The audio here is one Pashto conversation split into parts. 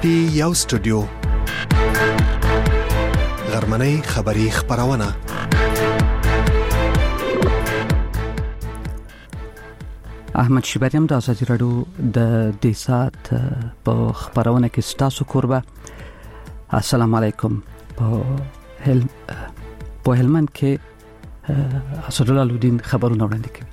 پی یو سټوډیو غرمنۍ خبری خبرونه احمد شیبریم د ازادي راډیو د دې سات په خبرونه کې ستاسو قربه. السلام علیکم. په هلمند کې اسدالله الدین خبرونه وړاندې کوي.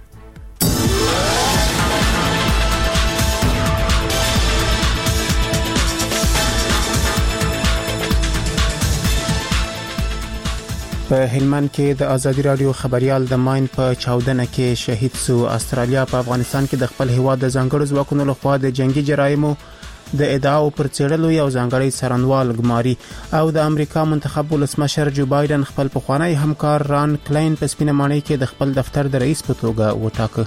په هلمند کې د ازادي راډیو خبريال د ماین په چاودنه کې شهید سو. استرالیا په افغانستان کې د خپل هیواد د ځانګړو ځواکونو لخوا د جنگي جرایمو د ادعاو پر څېړلو یو ځانګړی څارنوال ګماري او د امریکا منتخب ولسمشر جو بایدن خپل پخوانی همکار ران کلاین په سپینه ماڼۍ کې د خپل دفتر د رئیس په توګه وټاکه.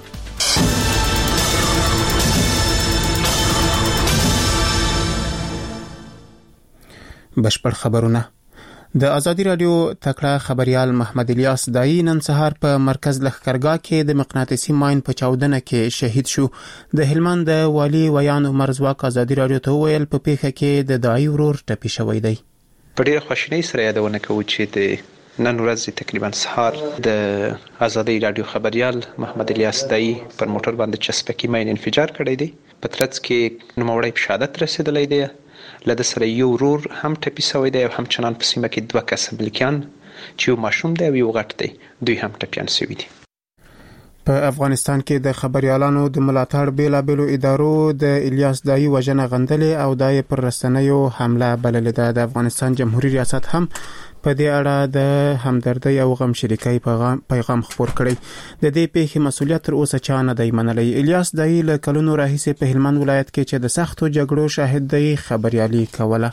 بشپړ خبرونه. د ازادي راډیو تکړه خبريال محمد الیاس دای نن سهار په مرکز لښکرګاه کې د مقناطیسي ماین په چاودنه کې شهید شو. د هلمند د والي ویان عمر زواک ازادي راډیو ته ویل په پیښه کې د دای ورور ټپي شوی دی. په ډېر خوشنۍ سره یادونه کوي چې د نن ورځ تقریبا سهار د ازادي راډیو خبريال محمد الیاس دای پر موټر باندې چسپکی ماین انفجار کړی دی. په ترڅ کې نوموړی په شهادت رسیدلی دی. لده سره یو ورور هم ټپي شوی دی او هم چنان په سیمه کې دوه کسه ملکیان چې یو ماشوم دی او یو غټ دی دوی هم ټپیان شوي دي. په افغانستان کې د خبريالانو د ملاتړ بیلابېلو ادارو د الیاس دای وژنه غندلې او دای پر رسنیو حمله بللې ده. د افغانستان جمهوریت ریاست هم په دې اړه د همدردۍ او غم شریکۍ پیغام خپور کړی. د دې پیښې مسؤلیت تر اوسه چا نه دی منلی. الیاس دای له کلونو راهیسې په هلمند ولایت کې چې د سختو جګړو شاهد دی خبريالي کوله.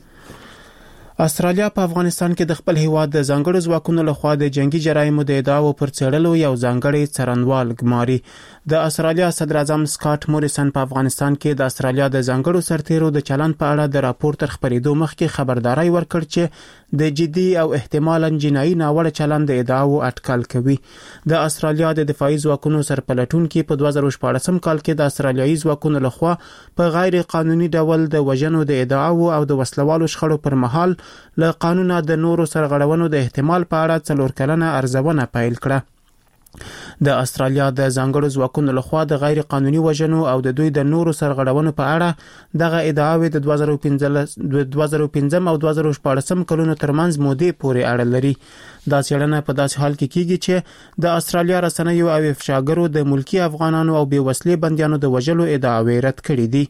استرالیا په افغانستان کې د خپل هیواد د ځانګړو ځواکونو لخوا د جنگي جرایمو د ادعاو پر څېړلو یو ځانګړی څارنوال ګماري. د استرالیا صدر اعظم سکاټ موریسن په افغانستان کې د استرالیا د ځانګړو سرتیرو د چلند په اړه د راپور تر خبرېدو مخکې خبرداري ورکړ چې د جدي او احتمالاً جنایي ناوړه چلند د ادعاو اټکل کوي. د استرالیا د دفاعي ځواکونو سرپلټونکو په 2014 کال کې د استرالیایي ځواکونو لخوا په غیر قانوني ډول د وژنو د ادعاو او د وسلوالو شخړو پر مهال له قانونه د نورو سرغړونو د احتمال په اړه 4 کلنه ارزونه پیل کړه. د استرالیا د ځانګړو ځواکونو لخوا د غیر قانوني وژنو او د دوی د نورو سرغړونو په اړه دغه ادعاوې د 2015 او 2014 کلونو ترمنځ مودې پورې اړه لري. دا څېړنه په داسې حال کې کیږي چې د استرالیا رسنیو او افشاګرو د ملکی افغانانو او بې وسلې بنديانو د وژلو ادعاوې رد کړې دي.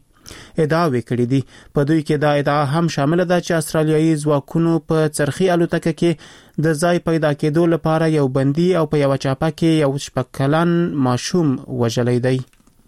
په دوی کې دا ادعا هم شامل ده چې استرالیایي ځواکونو په څرخي الوتکه کې د ځای پیدا کېدو لپاره یو بندي او په یو چاپه کې یو شپږکلن ماشوم وژلی دی.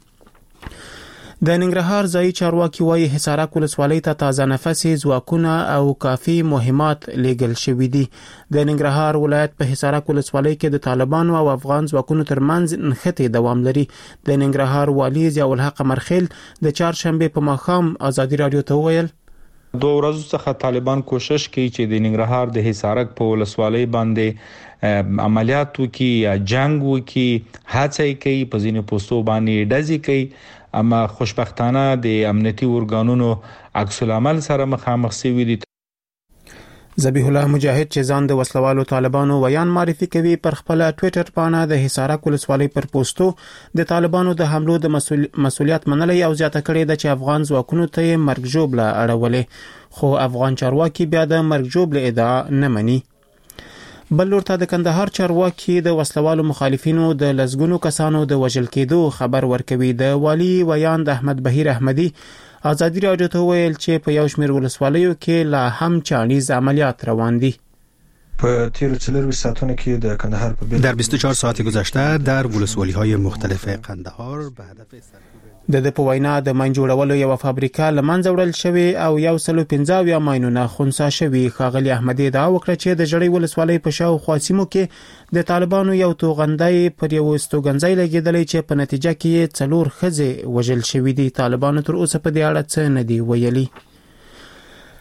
د ننګرهار ځایي چارواکي وايي حصارک ولسوالۍ ته تازه نفسي ځواکونه او کافي مهمات لیږل شوي دي. د ننګرهار ولایت په حصارک ولسوالۍ کې د طالبانو او افغان ځواکونو ترمنځ نښتې دوام لري. د ننګرهار والي ضیاء الحق مرخیل د چهارشنبه په ماښام ازادي راډیو ته وویل 2 ورځې څخه طالبان کوشش کوي چې د ننګرهار د حصارک په ولسوالۍ باندې عملیات وکړي یا جنگ وکړي، هڅه کوي په ځینو پوسټو باندې ډزې کوي، اما خوشبختانه د امنیتي ارګانونو عکس العمل سره مخامخ شوي دي. ذبیح الله مجاهد چې ځان د وسلوالو طالبانو ویان معرفي کوي پر خپل ټوئیټر باندې د حصارک ولسوالۍ پر پوسټو د طالبانو د حملو د مسؤلیت منلي او زیاته کړې ده چې افغان ځواکونو ته مرګ ژوبله اړولې، خو افغان چارواکي بیا د مرګ ژوبله ادعا نه مني. بل لورته د کندهار چارواکي د وسلوالو مخالفینو د لزګونو کسانو د وژل کېدو خبر ورکوي. د والي ویان د احمد بهیر احمدي ازادي راډیو ته ویل چې په یو شمېر ولسوالیو کې لا هم چانیز عملیات روان دي. په تیر 24 ساعتونو کې د کندهار په در 24 ساعت گذشته در ولسوالی‌های مختلف قندهار به هدف د په وینا د ماین جوړولو یو فابریکه لمنځه وړل شوی او 115 ماینونه خنثی شوی. ښاغلي احمدي دا وکړه چې د جړۍ ولسوالۍ په شاوخوا سیمو کې د طالبانو یو توغندۍ پر یو استوګنځای لګیدلی چې په نتیجه کې 4 ښځې وژل شوي دي. طالبانو تر اوسه په دې اړه څه نه دی ویلي.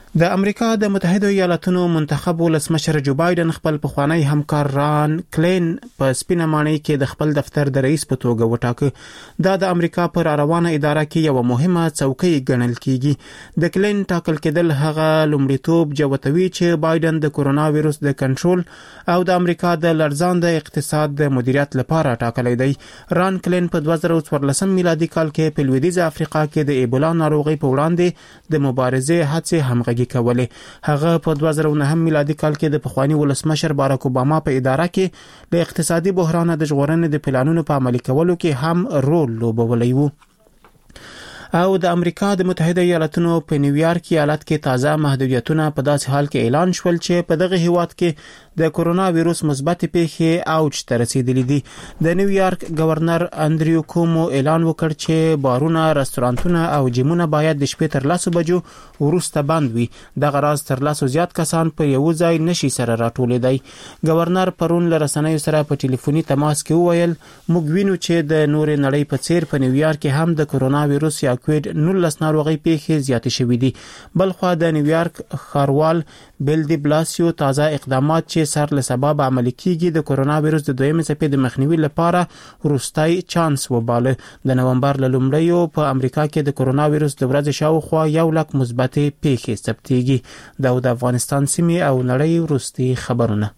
د امریکا د متحده ایالاتونو منتخب ولسمشر جو بایدن خپل پخوانی همکار ران کلین په سپینه ماڼۍ کې د خپل دفتر د رئیس په توګه وټاکه. دا د امریکا پر روانه اداره کې یو مهمه څوکۍ ګڼل کیږي. د کلین ټاکل کېدل هغه لومړیتوب جوتوي چې بایدن د کورونا وایروس د کنټرول او د امریکا د لړزانده اقتصاد د مدیریت لپاره ټاکلی دی. ران کلین په 2014 میلادي کال کې په لویدیځه افریقا کې د ایبولا ناروغي په وړاندې د مبارزې هڅې همغږي کولې. هغه په 2009 میلادي کال کې د پخوانی ولسمشر باراک اوباما په اداره کې د اقتصادي بحران د ژغورنې د پلانونو په عملي کولو کې هم رول لوبولی و. او د امریکا د متحده ایالاتونو په نیویارک ایالت کې تازه محدودیتونه په داسې حال کې اعلان شول چې په دغه هیواد کې د کورونا وایروس مثبت پیښې اوج ته رسیدلې دي. د نیویارک گورنر اندریو کومو اعلان وکړ چې بارونه، رستورانتونه او جیمونه باید د شپې تر 10 بجو وروسته بند وي. دغه راز تر 10 زیات کسان په یو ځای نشي سره راټولېدای. گورنر پرون له رسنیو سره په ټلیفوني تماس کې وویل موږ وینو چې د نور نړۍ په څیر په نیویارک کې هم د کورونا وایروس یا کووید 19 ناروغي پیښې زیاتې شوې دي. بلخو د نیویارک ښاروال بیل دی بلاسیو تازه اقدامات چې سر له سبب عملي کیږي د کورونا وایروس د دویمې څپې د مخنیوي لپاره وروستۍ چانس وباله. د نومبر له لومړیو په امریکا کې د کورونا وایروس د ورځې شاوخوا 1 لک مثبتې پیښې ثبتېږي. د افغانستان سیمې او نړۍ وروستي خبرونه.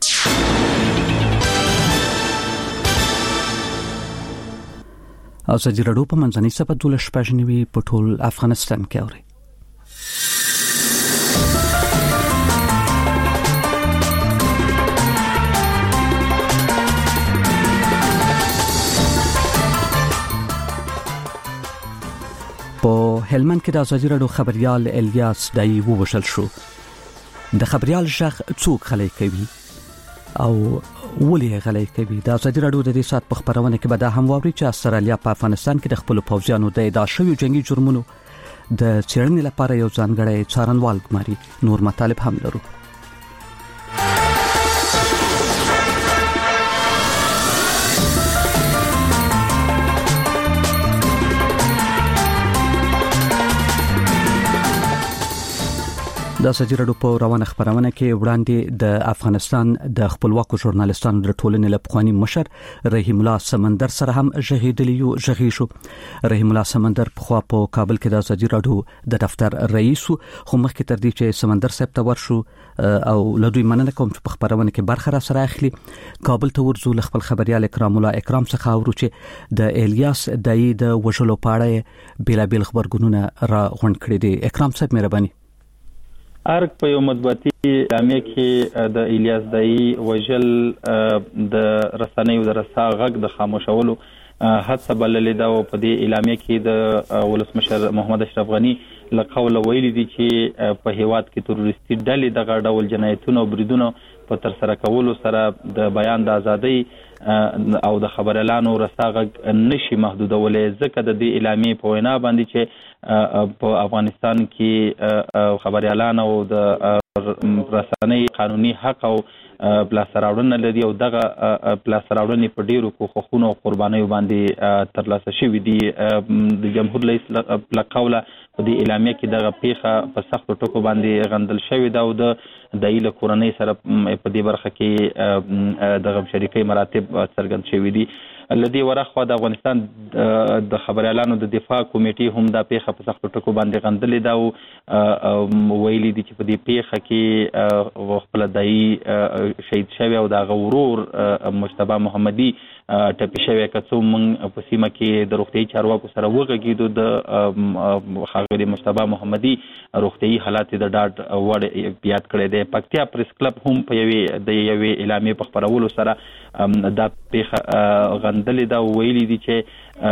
ازادي راډیو په منځنۍ سپه 12 په ټول افغانستان کې اوري. په هلمند کې د ازادي راډیو خبريال الیاس دای ووژل شو. د خبريال شخ څوک خلای کوي او ولې غلای کوي. د ازادي راډیو د دې سات په خبرونه کې به دا هم واوري چې استرالیا په افغانستان کې د خپل پوځیانو د ادعا شویو جنگي جرمونو د څېړنې لپاره یو ځانګړی څارنوال ګماري. نور مطالب هم لرو. د ازادي راډیو په روانه خبرونه کې وړاندې د افغانستان د خپلواکو ژورنالیستانو د ټولنې له پخوانی مشر رحیم الله سمندر سره هم ژغېدلی شو. رحیم الله سمندر په کابل کې د ازادي راډیو د دفتر رئیس خو مخکې تر دې چې سمندر صاحب ته ورشو او له دوی مننه کوم چې په خبرونه کې برخه را سره اخلي. کابل ته ورزو له خپل خبريال اکرام الله اکرام څخه اورو چې د الیاس دای د وژلو په اړه بیلابیل خبرګونونه را غونډ کړي دي. اکرام صاحب مهرباني. ارګ په یو مطبوعاتي اعلامیه کې د الیاس دای وژل د رسنیو د رسا غږ د خاموشولو هڅه بللې ده او په دې اعلامیه کې د ولسمشر محمد اشرف غنی له قوله ویلي دي چې په هیواد کې تروریستي ډلې دغه ډول جنایتونه او بریدونه په تر سره کولو سره د بیان د ازادۍ او د خبريالانو رسا غږ نشي محدودولې. ځکه د دې اعلامیه په وینا باندې چې په افغانستان کې خبريالان او د رسنۍ قانوني حق او پلاسراوړنه لري او دغه پلاسراوړنې په ډیرو کوښښونو او قربانیو باندې ترلاسه شوې دي. د جمهور رئیس په قوله په دې اعلامیه کې دغه پیښه په سختو ټکو باندې غندل شوې ده او د دایله کورنۍ سره په دې برخه کې دغه شریکي مراتب څرګند شوې دي. لدی ورخوا د افغانستان د خبريالانو د دفاع کمیټې هم دا پیښه په سختو ټکو باندې غندلې ده او ویلي دي چې په دې پیښه کې خپل دای شهید شوی او د غورور مجتبی محمدي ټپي شوی کڅو موږ په سیمه کې د روغتي چارواکو سره وغږیدو. د خاغلی مجتبی محمدي روغتي حالات د ډاډ وړ یاد کړی دی. پکتیا پریس کلب هم په یوې اعلامیه په خبرولو سره دا پیښه غندلې ده او ویلي دي چې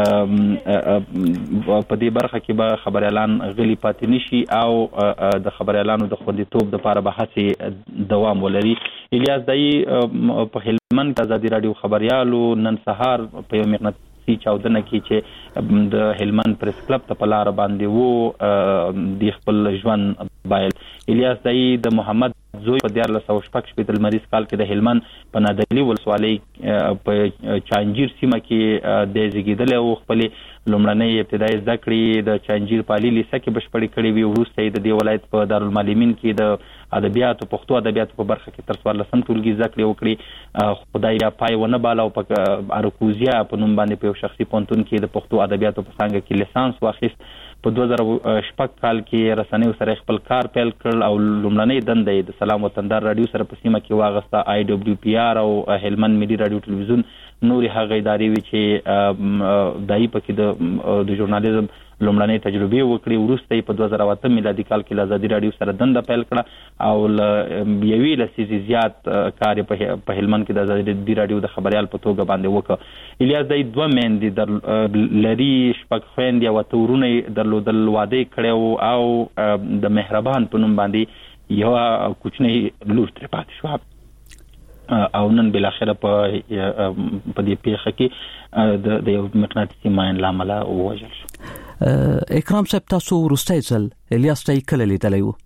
په دې برخه کې به خبريالان غلي پاتې نشي او د خبريالانو د خوندیتوب لپاره به هڅې دوام ولري. الیاس دای په هلمند کې ازادي راډیو خبريالو نن سهار په یو مغناطیسي چاودنه کې چې د هلمند پریس کلب ته په لار باندې وو د خپل ژوند بایل. الیاس دای د محمد زوی په 1414 لمریز کال کې د هلمند په نادعلي ولسوالۍ په چانجیر سیمه کې د زیږیدل او خپل لومړنۍ ابتدایي زده کړې د چانجیر په عالي لیسه کې بشپړې کړې وي. وروسته د دې ولایت په دارالمعلمین کې د ادبیاتو پښتو ادبیاتو په برخه کې تر 14 ټولګي زده کړې وکړي. خدای یا پای ونه بالا او په اروکوزیا په نوم باندې په یو شخصي پوهنتون کې د پښتو ادبیاتو په څانګه کې لیسانس واخیست. په 2014 کال کې رسنیو سره خپل کار پیل کړ او لومړنۍ دنده د سلام وطندار رادیو سره په سیمه کې واغسته. IWPR او هلمند ملي رادیو ټلویزیون نوري هغه ادارې وی چې دای په کې د ژورنالیزم لومړنۍ تجربه وکړي. وروسته په 2008 میلادي کال کې آزادي رادیو سره دنده پیل کړه او یوې لسیزې زیات کار په هلمند کې د آزادي رادیو د خبريال په توګه باندې وکړ. الیاس دای دوه مېندې لري، شپږ خويندې او تورونه درلودل، واده کړو او د مهربان په نوم باندې یو کوچنی لور تر پاتې شو او نن بل اخره په دې پیښه کې د یو مقناطیسي ماین لامل وژل شو. اکرام صاحب تاسو ورسته ځل الیاس ته کله لیدلی وو؟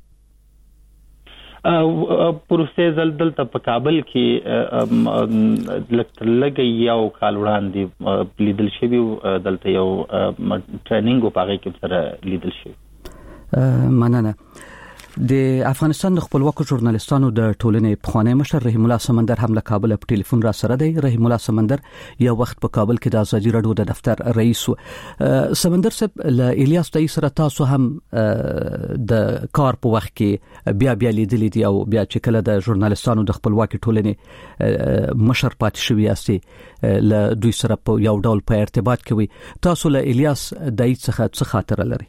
پروسه زل دلته په کابل کې لګ یو کال وړاندې لیدل شوی، دلته یو ټریننګ په هغه کې سره لیدل شوی. مننه. د افغانستان د خپلواکو ژورنالستانو د ټولنې پخوانی مشر رحیم الله سمندر هم له کابل په ټلیفون را سره دی. رحیم الله سمندر یو وخت په کابل کې د آزادي رادیو د دفتر رئیس و. سمندر صاحب له الیاس دای سره تاسو هم د کار په وخت کې بیا لیدلې دي او بیا چې کله د ژورنالستانو د خپلواکي ټولنې مشر پاتې شوی یاستئ له دوی سره په یو ډول په ارتباط کې وي. تاسو له الیاس دای څخه څه خاطر لري؟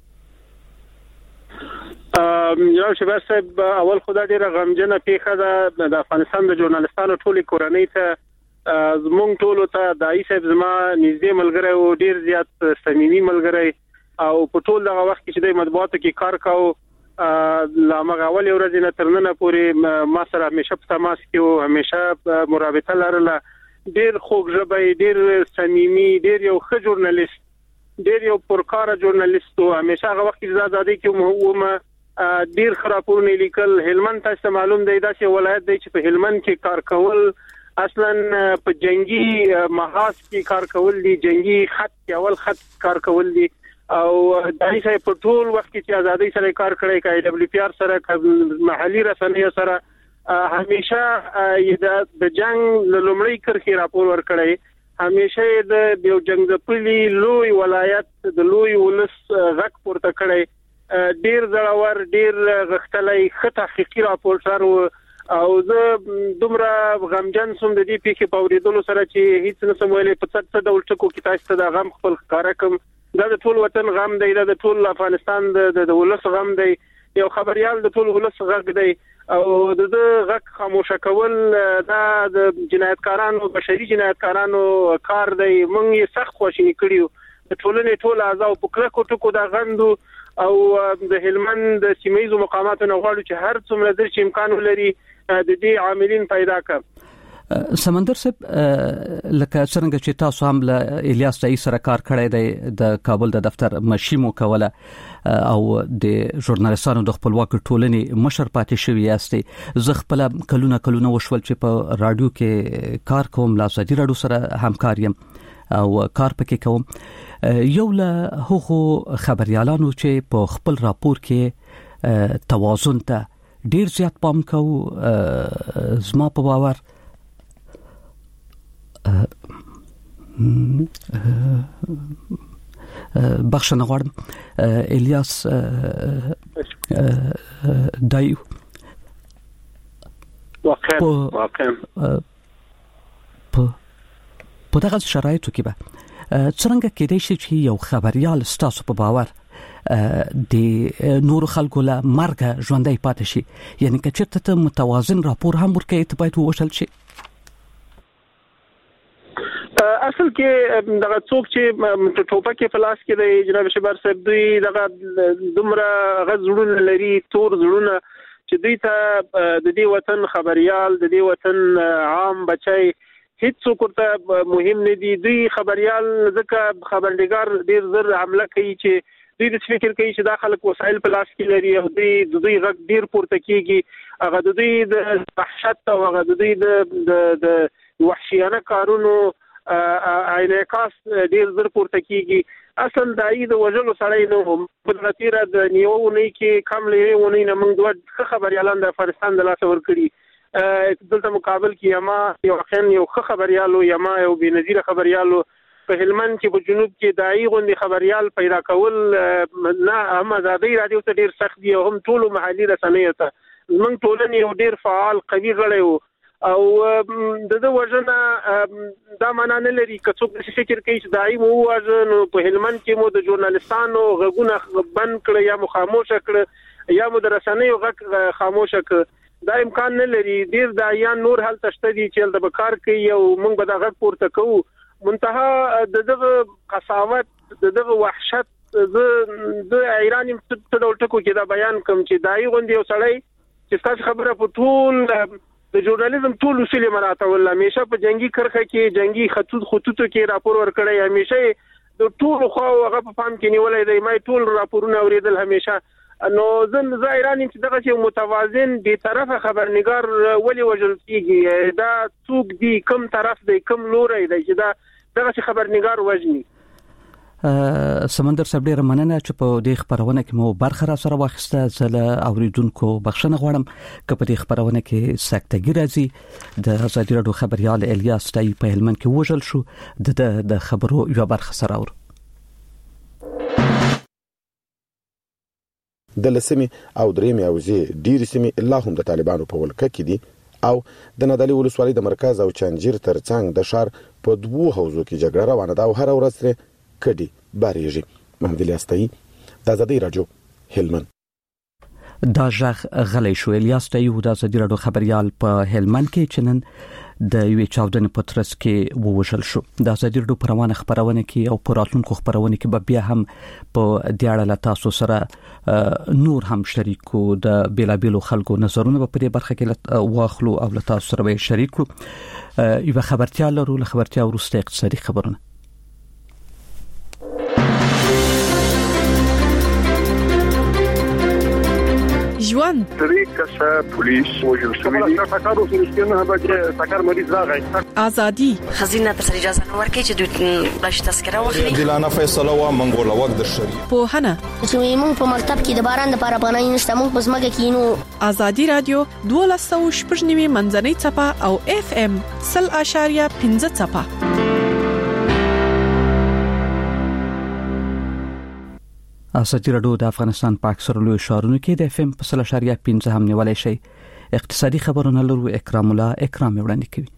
جناب شبیر صاحب، اول خدا ډیره غمجنه پیښه ده د افغانستان د ژورنالستانو ټولي کورنۍ ته، زمونږ ټولو ته دای صاحب زما نږدې ملګری او ډیر زیات صمیمي ملګری او په ټول دغه وخت کې چې د مطبوعاتو کې کار کاوه لا مغاول ورځ نه تر نن پورې ما سره همیشه په تماس کې او همیشه مرابطه لرله. ډیر خوږ ژبی، ډیر صمیمي، ډیر یو ښه ژورنالیست، ډیر یو پرکاره ژورنالیست او همیشه هغه وخت چې آزادۍ کې ومه ډیر خراپونه لیکل. هلمند تاسو معلوم دی دا چې ولایت دی چې په هلمند کې کار کول اصلا په جنگي محاذ کې کار کول دي، جنگي خط کې اول خط کار کول دي او دای صاحب په ټول وخت کې آزادۍ سره کار کړی، IWPR سره، محلي رسنیو سره همیشه د جنگ لومړی کرخي راپور ورکړی. همیشه د یو جنگ د پلي لوی ولایت د لوی ولس غږ پورته کړی. ډیر زړور، ډیر غختلای، ښه تحقیقي راپورټر او زه دومره غمجن سوم د دې پیښې په اوریدلو سره چې هیڅ نه سم ویلې. په څه ډول ټکو کې تاسو ته د غم خپل ښکارا کوم. دا د ټول وطن غم دی، دا د ټول افغانستان د ولس غم دی. یو خبريال د ټول ولس غږ دی او د غږ خاموشه کول دا د جنایتکارانو، بشري جنایتکارانو کار دی. موږ یې سخت خوشی کړیو. د ټولنې ټول اعضاء په کلکو ټکو د غندو او د هلمند د سیمایي مقاماتو نه غواړو چې هر څومره در چې امکان ولري د دې عاملین پیدا کړي. سمندر صاحب، لکه څنګه چې تاسو هم له الیاس دای سره کار کړی دی، د کابل د دفتر مشیمو کوله او د ژورنالستانو د خپلواکي ټولنې مشر پاتې شوی یاستئ. زه خپل کلونه وشول چې په رادیو کې کار کوم، له آزادي رادیو سره همکار یم او کار پکې کوم. یو له هغو خبريالانو چې په خپل راپور کې توازن ته ډیر زیات پام کوو، زما په باور بخښنه غواړم الیاس دایو واقعا په دغه شرایطو کې به څنګه کېدای شي چې یو خبريال ستاسو په باور د نور خلکو له مرګ ژوندۍ پاتې شي؟ یعنی که چېرته ته متوازن راپور هم ورکړې ته باید ووشل شي. اصل کې دغه څوک چې ټوپک په لاس کې دی جناب شبیر صاحب، دوی دغه دومره غزړونه لري، تور زړونه چې دوی ته د دې وطن خبريال، د دې وطن عام بچي هیڅ څوک ورته مهم نه دي. دوی خبريال ځکه خبرنګار ډیر زر حمله کوي چې دوی د فکر کوي چې دا خلک وسایل په لاس کې لري او دوی غږ ډیر پورته کیږي هغه د دوی د وحشت او هغه د دوی د وحشیانه کارونو انعکاس ډیر زر پورته کیږي اصل دای د وژلو سړی نو په نتیجه د نیوونی کې کم لري ونی نه موږ دوه خبريالان د افغانستان د لاس ور کړی دلته مقابل کې یما یو خن یو خبريالو یما یو بنظیر خبريالو په هلمند کې په جنوب کې دای غوندي خبريال پیدا کول نه هم ازادي رادیو ته ډیر سخت دی او هم ټول محلي رسنیو ته موږ ټولنې یو ډیر فعال قوي غړی او د وژنه دا معنا نه لري که څوک فکر کوي چې دای مو وژنه په هلمند کې مو د ژورنالستانو غږونه بند کړ یا خاموش کړ یا مو د رسنیو غږ خاموش کړ دا امکان نه لري ډیر دایان نور حل تشته دي چې د بکار کوي او موږ به دا غږ پورته کوو منتها دغه قساوت دغه وحشت د ایران په ډول ټکو کې دا بیان کوم چې دای غوندي یو سړی چې تاسو خبره په ټول د ژورنالیزم ټول اصول مراعاتول همیشه په جنگي کرخه کې جنگي خطوطو کې راپور ورکړی همیشه د ټول خو هغه په فهم کې نیولای دی مې ټول راپورونه اوریدل همیشه نو زه ایران چې دغه چې متوازن بي طرفه خبرنګار ولې وجل کیږي دا څوک دی کوم طرف دی کوم لوري دی چې دا دغه چې خبرنګار وژني سمندر صاحب ډیر مننه چې په دې خبرونه کې مو برخه را سره واخیسته زله اوریدونکو بخښنه غواړم چې په دې خبرونه کې سکتګی راځي د ازادي رادیو خبريال الیاس تای په هلمند کې وژل شو د خبرو یو برخه سره اور د لسمي او درېمي او زی ډیر سیمه الله هم د طالبانو په ولکه کې دي او د نادعلي ولسوالۍ د مرکز او چنجیر ترڅنګ د شهر په دوه حوزو کې جګړه روانه ده او هر ورځ کډي باریږي محمد الیاس تای د ازادي رادیو هلمند دا ژغ غلی شو الیاس تای د ازادي رادیو خبريال په هلمند کې چنن د یوې چاودنې په ترڅ کې ووژل شو د ازادي رادیو پروانه خبرونه کې او پراتونکو خبرونه کې به بیا هم په دیاړه لا تاسو سره نور هم شریکو د بیلابیلو خلکو نظرونه په دې برخه کې واخلو او لا تاسو سره به شریکو یو خبرتیا لرو له خبرتیا ورسته اقتصادي خبرونه ژوند طریقه پولیس وجل شوی تاکارو فلسطینه به تاکار مریض راغی ازادي خزینه تر اجازه نه ورکړي چې باش تذکره واخلي عادلانه فیصله و منګول وخت د شریعت په هنه چې موږ په مکتب کې د باران د لپاره پناه نشته موږ په سمګه کې نو ازادي رادیو 1290 منځنۍ چپه او اف ام 0.15 چپه ازادي رادیو د افغانستان په اکثر لوی ښارونو کې د اف ام په 0.15 هم نیولای شي اقتصادي خبرونه لرو اکرام الله اکرام وړاندې کوي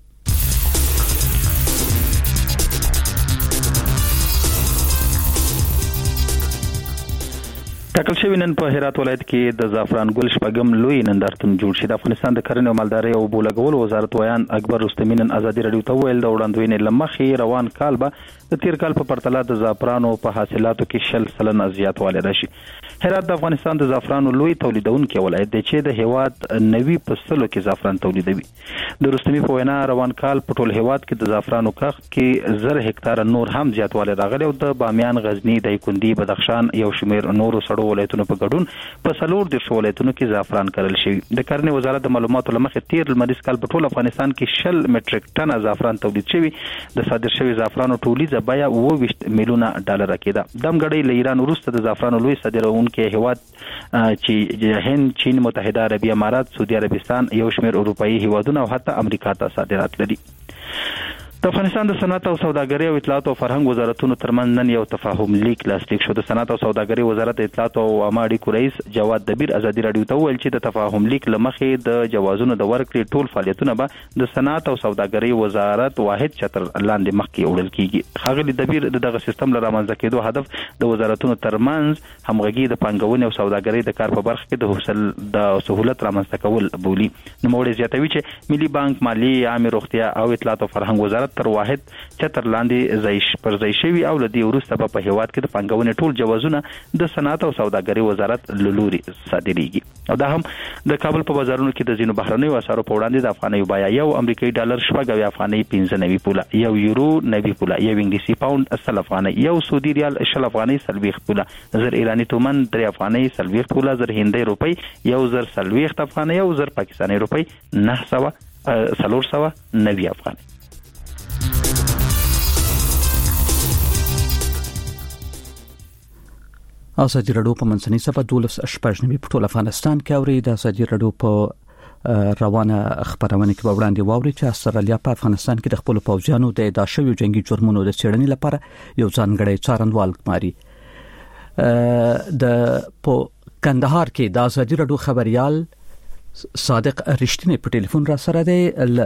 ټاکل شوی نن په هرات ولایت کې د زعفران ګل شپږم لوی نندارتون جوړ شي د افغانستان د کرنې او مالدارۍ او بولګول وزارت ویان اکبر رستمی نن ازادي رادیو ته ویل د وړاندوینې لمخې روان کال به د تیر کال په پرتله د زعفرانو په حاصلاتو کې 10% زیاتوالی راشي هرات د افغانستان د زعفرانو لوی تولیدونکو ولایت دی چې د هیواد 90% کې زعفران تولیدوي د رستمی په وینا روان کال په ټول هیواد کې د زعفرانو کښت کې 1000 هکتار نور هم زیاتوالی راغلی او د بامیان غزنی دایکندي بدخشان یو شمیر نورو ولایتونو په ګډون په سلور د ولایتونو کې زعفران کرل شوی د کرنې وزارت د معلوماتو لمخې تیر لمریز کال په ټول افغانستان کې 10 میټریک ټن زعفران تولید شوی د صادر شوی زعفرانو تولیده بیا 20 میلیونه ډالر کېده دمګړی له ایران وروسته د زعفرانو لوی صادرونکو هیواد چې هند چین متحده عربی امارات سعودي عربستان یو شمیر اروپאי هیوادونه او حتی امریکا ته صادرات لري د افغانستان د صنعت او سوداګرۍ او اطلاعات او فرهنګ وزارتونو ترمنځ نن یو تفاهم لیک لاسلیک شو د صنعت او سوداګرۍ وزارت اطلاعات او عامه اړیکو رئیس جواد دبیر ازادي رادیو ته ویل چې د تفاهم لیک لمخې د جوازونو د ورکړې ټول فعالیتونه به د صنعت او سوداګرۍ وزارت واحد چتر لاندې مخکې وړل کیږي خاغلی دبیر دغه سیستم لپاره رامنځته کېدو هدف د وزارتونو ترمنځ همغږي د پنځګونې او سوداګرۍ د کار په برخه کې د سہولت رامنځته کول بولی نو موږ زیاتوي چې ملي بانک مالی عامه روغتیا او اطلاعات او فرهنګ وزارت تر واحد چتر لاندې ځای شوی او لدی ورسته په هیواد کې د پنځګونې ټول جوازونه د صنعت او سوداګرۍ وزارت لوري صادریږي او دا هم د کابل په بازارونو کې د زینو بهرنیو اسعارو په وړاندې د افغاني بیه یو امریکایي ډالر شپږ افغاني 95 پوله، یو یورو 90 پوله، یو انګلیسي پاوند 80 افغاني، یو سعودي ریال 80 افغاني 40 پوله، زر ایرانی تومن 3 افغاني 40 پوله، زر هندۍ روپی 1040 افغاني، یو زر پاکستاني روپی 990 افغاني. ازادي رادیو په منځنۍ صفحه 12 په ټول افغانستان کې اوري. د ازادي رادیو په روانه خبرونه کې وړاندې واوري چې استرالیا په افغانستان کې د خپل پوځیانو د اعدام شویو جنگي جرمونو د څېړنې لپاره یو ځانګړی څارنوال ګماري. د کندهار کې د ازادي رادیو خبريال صادق رښتینی په ټلیفون را سره دی.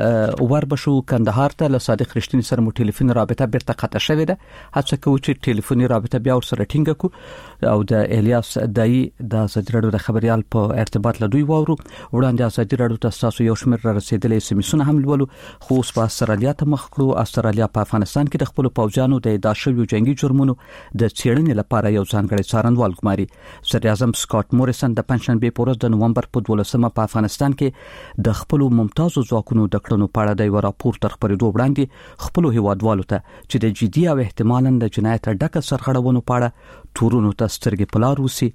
وربشو کندهار ته له صادق رښتینی سره مو ټلیفون رابطه بیرته قطع شوې ده. هڅه کوو چې ټلیفوني رابطه بیا ور سره ټینګ کړو او د الیاس دای د ازادي رادیو د خبريال په ارتباط له دوی وورو. وړاندې ازادي رادیو ته تاسو یو شمېر را رسیدلې سیمسونه هم ولولو. خو اوس په استرالیا ته مخ کړو. استرالیا په افغانستان کې د خپل پوځیانو د اعدام شویو جنگي جرمونو د څېړنې لپاره یو ځانګړی څارنوال ګماري. صدر اعظم سکاټ موریسن د پنځشنبه په ورځ د نومبر په 12مه په افغانستان کې د خپل ممتازو ځواکونو د کړنو په اړه د یو راپور تر خبرېدو وړاندې خپل هیوادوالو ته چې د جدي او احتمالاً د جنایت ډکه سرغړونو په اړه تورونو ته سترګې په لار وسی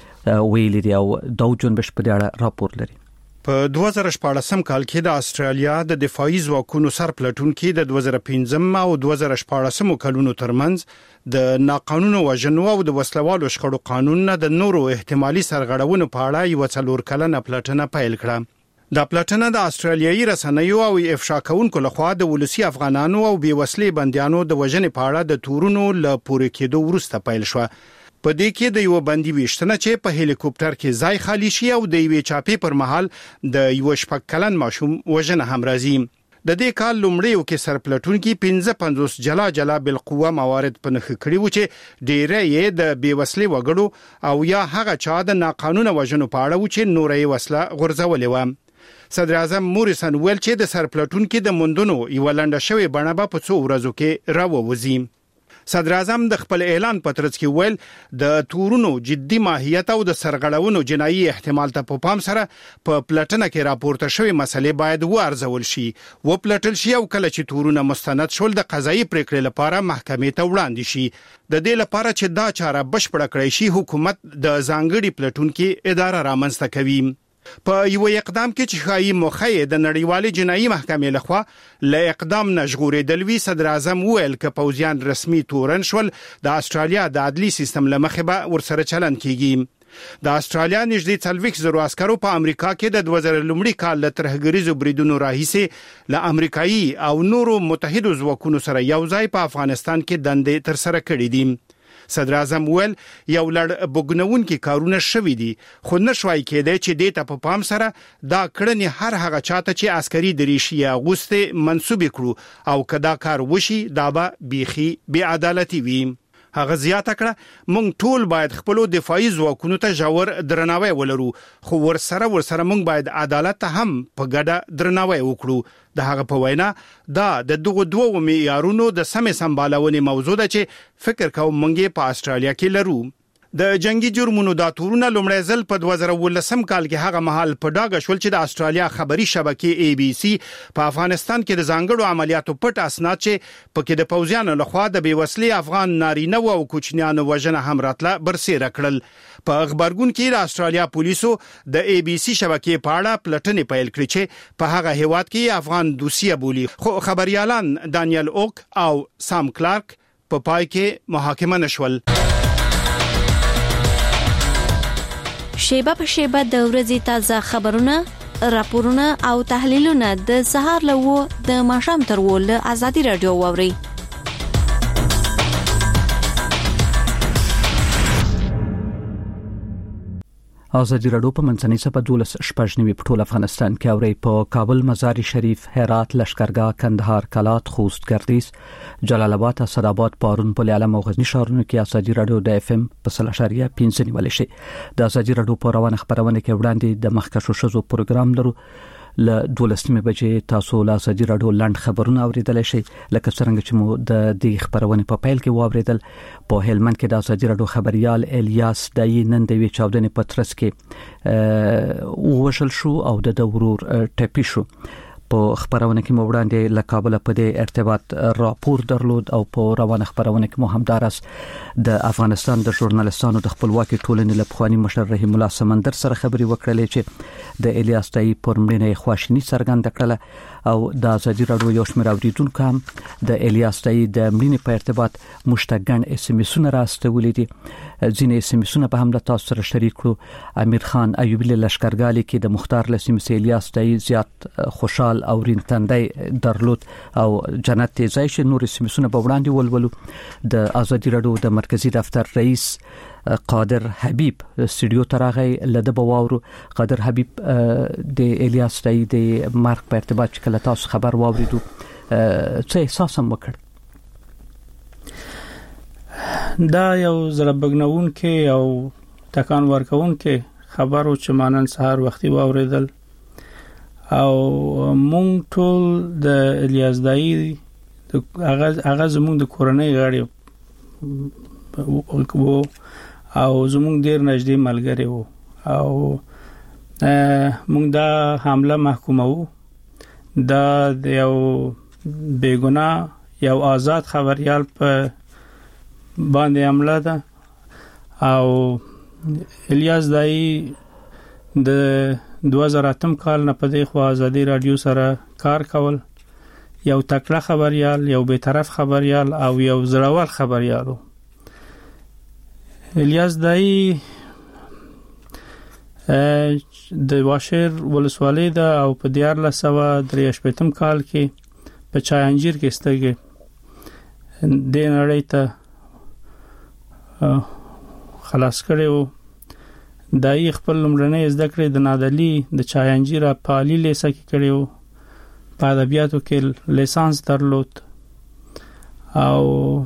ویلي دی او د جنبش په اړه راپور لري. په 2014 کال کې د استرالیا د دفاعي ځواکونو سر پلټونکو د 2015 او 2014 کلونو ترمنځ د ناقانونه وژنو او د وسلوالو شخړو قانون نه د نورو احتمالي سرغړونو په اړه یو څلور کلنه پلټنه پیل کړه. دا پلټنه د استرالیایي رسنیو او افشا کوونکو لخوا د ولسی افغانانو او بیوسلې بنديانو د وژنې په اړه د تورونو له پورې کېدو وروسته پیل شو. په دې کې د یو بندي وشتنه چې په هلیکوپټر کې ځای خالی شي او د یوې چاپې پر مهال د یو شپږ کلن ماشوم وژنه هم راځي. د دې کال لومړیو کې سرپلټونکو 55 جلا بالقوه موارد په نخښه کړي و چې ډیره یې د بیوسلې وګړو او یا هغه چا د ناقانونه وژنو په اړه و چې نورې وسله غورځولې و. صدر اعظم موریسن ویل چې د سرپلټونکو د مندونو یو لنډه شوی بڼه په څو ورځو کې راووځي. صدر اعظم د خپل اعلان په ترڅ کې ویل د تورونو جدي ماهیت او د سرغړونو جنایي احتمال ته په پام سره په پلټنه کې راپورته شوی مسلې باید وارزول شي و پلټل شي او کله چې تورونه مستند شول د قضایي پریکړې لپاره محکمې ته وړاندې شي. د دې لپاره چې دا چاره بشپړه کړی شي حکومت د ځانګړي پلټونکو اداره رامنځته کوي. په یو اقدام کې چې خایي مخې د نړیوالې جنایي محکمې لخوا له اقدام نشغورېدل وی صدر اعظم ویل ک پوځیان رسمي تورن شول د استرالیا د عدلي سیستم لمخې به ورسره چلن کیږي. د استرالیا نږدې 40,000 عسکرو په امریکا کې د 2000 لومړي کال له ترهګریزو بریدونو راهیسې له امریکایي او نورو متحدو ځواکونو سره یو ځای په افغانستان کې دندې تر سره کړې دي. صدر اعظم ویل یو لړ بګنونکو کارونه شوې دي خو نشوي کېدای چې د ته په پام سره دا کړنې هر هغه چاته چې عسکري دریشي غوسته منسوب کړو او کدا کار وشي دا به بيخي بی عدالتي وي. هغه زیاته کړه مونږ ټول باید خپل دفاعي ځواکونو ته ژور درناوی ولرو خو ورسره مونږ باید عدالت ته هم په ګډه درناوی وکړو. د هغه په وینا دا د دغه دوه معیارونو د سمې سمبالونې موضوع ده چې فکر کوم مونږ په استرالیا کې لرو. د جنگي جرمونو د تورونه لومړی ځل په 2018 کال کې هغه مهال په ډاګه شول چې د استرالیا خبري شبکې ABC په افغانستان کې د ځانګړو عملیاتو پټ اسناد چې پکې د پوځیانو لخوا د بیوسلې افغان نارینه او کوچنیانو وژنه هم راتله برسېره کړل. په خبرګون کې د استرالیا پولیسو د ABC شبکې په اړه پلټنې پیل کړې چې په هغه هیواد کې افغان دوسیه بولی خو خبريالان دانیل اوک او سام کلارک په پای کې محاکمه نشول. شیبه په شیبه د ورځې تازه خبرونه، راپورونه او تحلیلونه د سهار له د ماښام تر له ازادي رادیو واوري. ازادي رادیو په منځنۍ صفحه 12 په ټول افغانستان کې اوري. په کابل، مزار شریف، هرات، لشکرګاه، کندهار، کلات، خوست، ګردیز، جلال آباد، اسداباد، پارون، پل علم او غزنی ښارونو کې ازادي رادیو د FM په 0.5 نیول شي. د ازادي رادیو په روانه خبرونه کې وړاندې د مخکښو شزو پروګرام لرو. ل 12 بجې تاسو لا سجی راډیو لاند خبرونه اوریدل شي لکه څنګه چې مو د دې خبرونه په پیل کې واوریدل په هلمند کې د سجی راډیو خبريال الیاس دای نن د وی چاودنې پترس کې وشل شو او د ورور ټپی شو په خبرونه کې مو وړاندې له کابل په دې ارتباط راپور درلود او په روانه خبرونه کې مو همدارس د افغانستان د ژورنالستانو د خپلواکي ټولنې له پخوانی مشر رحیم الله سمندر سره خبري وکړلې چې د الیاس دای پر مړینې خواشینی څرګنده کړله او د ازادي راډیو یو شمېر اوریدونکو هم د الیاس دای د مړینې په ارتباط مشتګن اس ام اسونه راستولې دي ځینې اس ام اسونه په هم د تاسو سره شریک کړو امیر خان ایوبی له لشکرګالي کې د مختار لسیم سي الیاس دای زیات خوشحال او رینتندای درلود او جنت تیزای ش نور اس ام اسونه په وړاندې ولولو د ازادي راډیو د مرکزی دفتر رئیس قادر حبیب استودیو ترغه لده بواورو قادر حبیب د الیاس دای د مارک په ارتباط کله تاسو خبر واوریدو څه احساس هم وکړ دا یو زړبګنون کې او تکان ورکون کې خبرو چې مانن سهار وختي واوریدل او مونږ ټول د الیاس دای هغه زموږ د کورنۍ غړي او زموږ ډیر نږدې ملګری وو او مونږ دا حمله محکومه وو دا د یو بیګناه یو آزاد خبريال په باندې حمله ده او الیاس دای د 2008 کال نه په دې خو ازادي رادیو سره کار کول یو تکړه خبريال یو به طرف خبريال او یو زړور خبريال الیاس دای د واشر ولسوالۍ دا او په 1983 کال کې په چاینجیر کې ستګي د نړۍ ته خلاص کړو دای خپل لمړنۍ زده کړې د نادلی د چاینجیر په عالی لیسه کې کړو په ادبیاتو کې لیسانس درلود او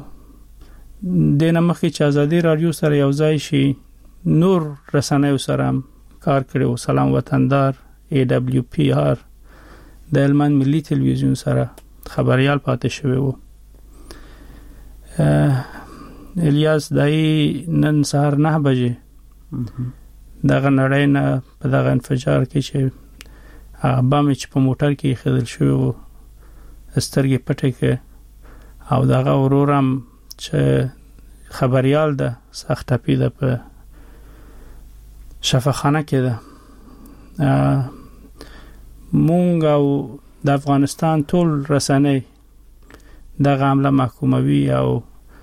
د نمخې چې ازادي رادیو سره یو ځای شي نور رسنیو سره کار کړو سلام وطندار ای دبلیو پی آر د هلمند ملي تلویزیون سره خبريال پاتې شوی وو الیاس دای نن سهار 9 بجې دغه نړۍ نه په دغه انفجار کې چې بام چې په موټر کې خدل شو سترګې پټې کې او دغه ورورم چې خبريال ده سخت ټپي ده په شفاخانه کې ده مونږ او د افغانستان ټول رسنۍ دغه حمله محکوموي او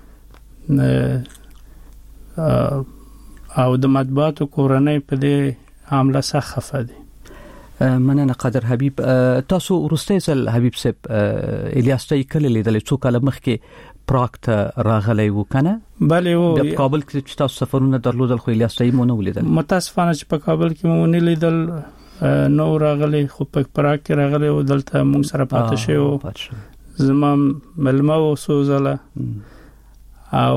د مطبوعاتو کورنۍ په دې حمله سخت خفه دي مننه قادر حبیب تاسو ورسته سل حبیب صاحب الیاس دای کله لیدل څو کال مخکې پراکت راغلی و کنه بله و د کابل کې تاسو سفرونه درلودل خو الیاس دای مونږ ولیدل متاسفانه چې په کابل کې مونږ نه لیدل نو راغلی خو په پراک کې راغلی او دلته مونږ سره پاتې شو زما ملما و سوزله او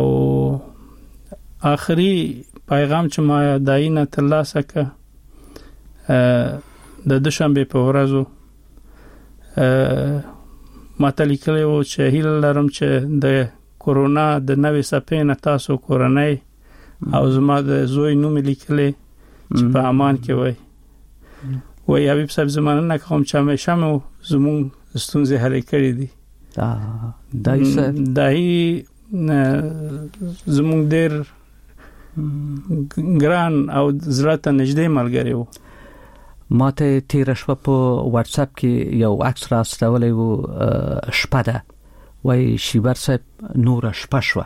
آخري پیغام چې ما داینه ترلاسه ک د دوشنبه په ورځو ما ته لیکلی و چې هیله لرم چې د کورونا د نوې څپې نه تاسو کورنۍ او زما د زوی نوم لیکلی چې په امان کې وای حبیب صاحب زمانه نه کوم چې همیشه مو زمون ستونزې حل کړې دي دای زمون ډیر ګران او زړه ته نږدې ملګری وو ماته تیر شپه په واتس اپ کې یو عکس راستولې وو شپه ده وای شیبر صاحب نور شپه شو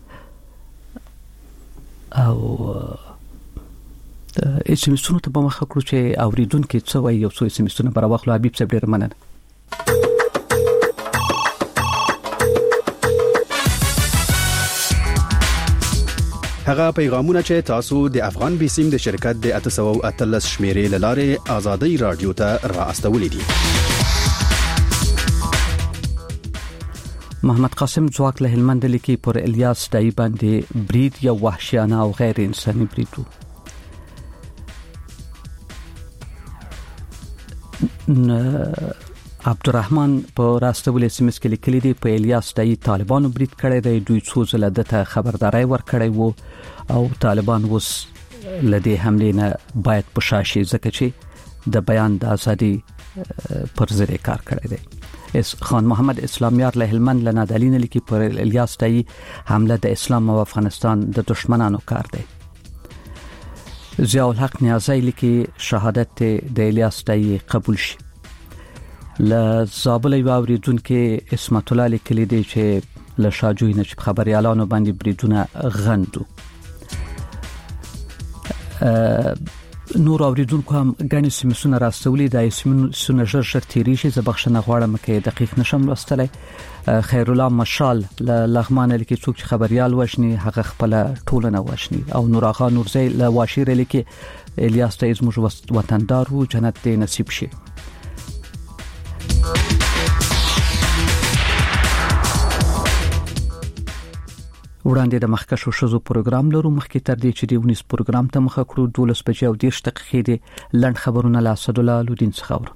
او اسم سونو ته به مخ کړو چې اوریدونکو څه وای یو څو اسم سونو پر واخلو حبیب صاحب ډیر مننه هغه پیغامونه چې تاسو د افغان بیسیم د شرکت د 813 شمیرې لاره ازادي رادیو ته راستولې دي محمد قاسم ځواک له هلمند لیکي پر الیاس دای باندې برید یا وحشیانه او غیر انساني برید عبدالرحمن په راستولې سیمه کې لیکلي دی په الیاس دای طالبانو برید کړی دی دوی څو ځله دته خبرداري ورکړی وو او طالبان اوس لدې حمله نه باید پښاشي ځکه چې د بیان د ازادي پر ضد کار کړی دی. اس خان محمد اسلامیار له هلمند له نادالین لیکي پر الیاس دای حمله د اسلام او افغانستان د دشمنانو کار دی. ضیاء الحق نیازی لیکي شهادت د الیاس دای قبول شي. ل زابل یو اوریدونکو اسمت الله لیکلی دی چې له شاجوی نشب خبريالانو باندې بریدونه غندو. نور اوریدونکو هم غني سیمسونه راستولې د سیمسونه ژر تیریږي زبخښنه غواړم کې دقیق نشم لوستلای. خیر الله مشال لغمان لیکي څوک خبريال وښني هغه خپل ټولنه وښني او نور اغا نورزی له واشیر لیکي الیاس ته زموږ وطندار وو جنت دې نصیب شي. وړاندې د مخکښو شزو پروګرام لرو مخکې تر دې چې د ونیس پروګرام ته مخه کړو 12 بجې او 10 دقیقې دي لند خبرونه لا اسد الله لودین څخه اورو.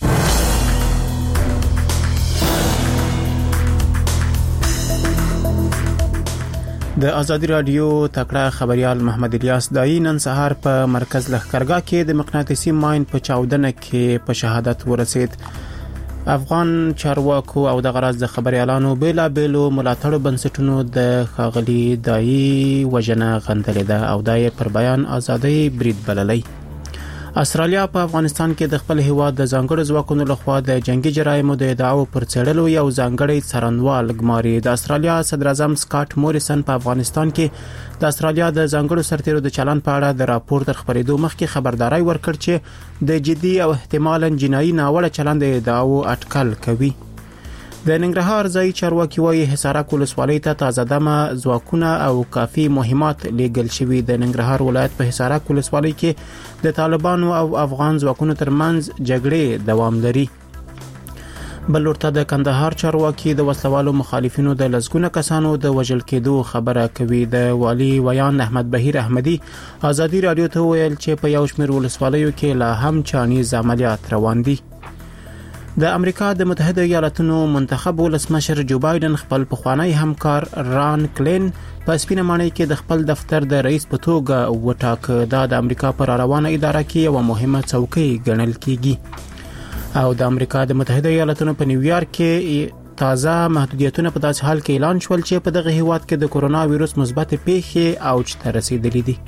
د ازادي رادیو تکړه خبريال محمد الیاس دای نن سهار په مرکز لښکرګاه کې د مقناطیسي ماین په چاودنه کې په شهادت ورسید. افغان چارواکو او د غراض د خبريالانو بیلا بیلو ملاتړ بنسټونو د خاغلی دای وجنه غندلې ده او دای پر بیان ازادي برید بللې. استرالیا په افغانستان کې د خپل هیواد د ځانګړو ځواکونو لخوا د جنگي جرایمو د ادعاو پر څېړلو یو ځانګړی څارنوال ګماري. د استرالیا صدر اعظم سکاټ موریسن په افغانستان کې د استرالیا د ځانګړو سرتیرو د چلن په اړه د راپور تر خبرېدو مخکې خبرداري ورکړ چې د جدي او احتمالاً جنایي ناوړه چلند د ادعاو اټکل کوي. د ننګرهار ځای چارواکي وايي حصارک ولسوالۍ ته تازه دمه ځواکونه او کافي مهمات لیږل شوي. د ننګرهار ولایت په حصارک ولسوالۍ کې د طالبانو او افغان ځواکونو ترمنځ جګړې دوام لري. بل ورته د کندهار چارواکي د وسلوالو مخالفینو د لزګونه کسانو د وژل کېدو خبره کوي. د والی ویان احمد بهیر احمدی ازادي رادیو ته ویل چې په یو شمېر ولسوالیو کې لا هم چانیز عملیات روان دي. د امریکا د متحده ایالاتونو منتخب ولسمشر جو بایدن خپل پخوانی همکار ران کلین په سپینه ماڼۍ کې د خپل دفتر د رئیس په توګه وټاک. دا د امریکا پر روانه اداره کې یو مهمه څوکۍ ګڼل کیږي. او د امریکا د متحده ایالاتونو په نیویارک کې تازه محدودیتونه په داسې حال کې اعلان شول چې په دغه هیواد کې د کورونا وایروس مثبت پیښې اوج ته رسیدلې دي.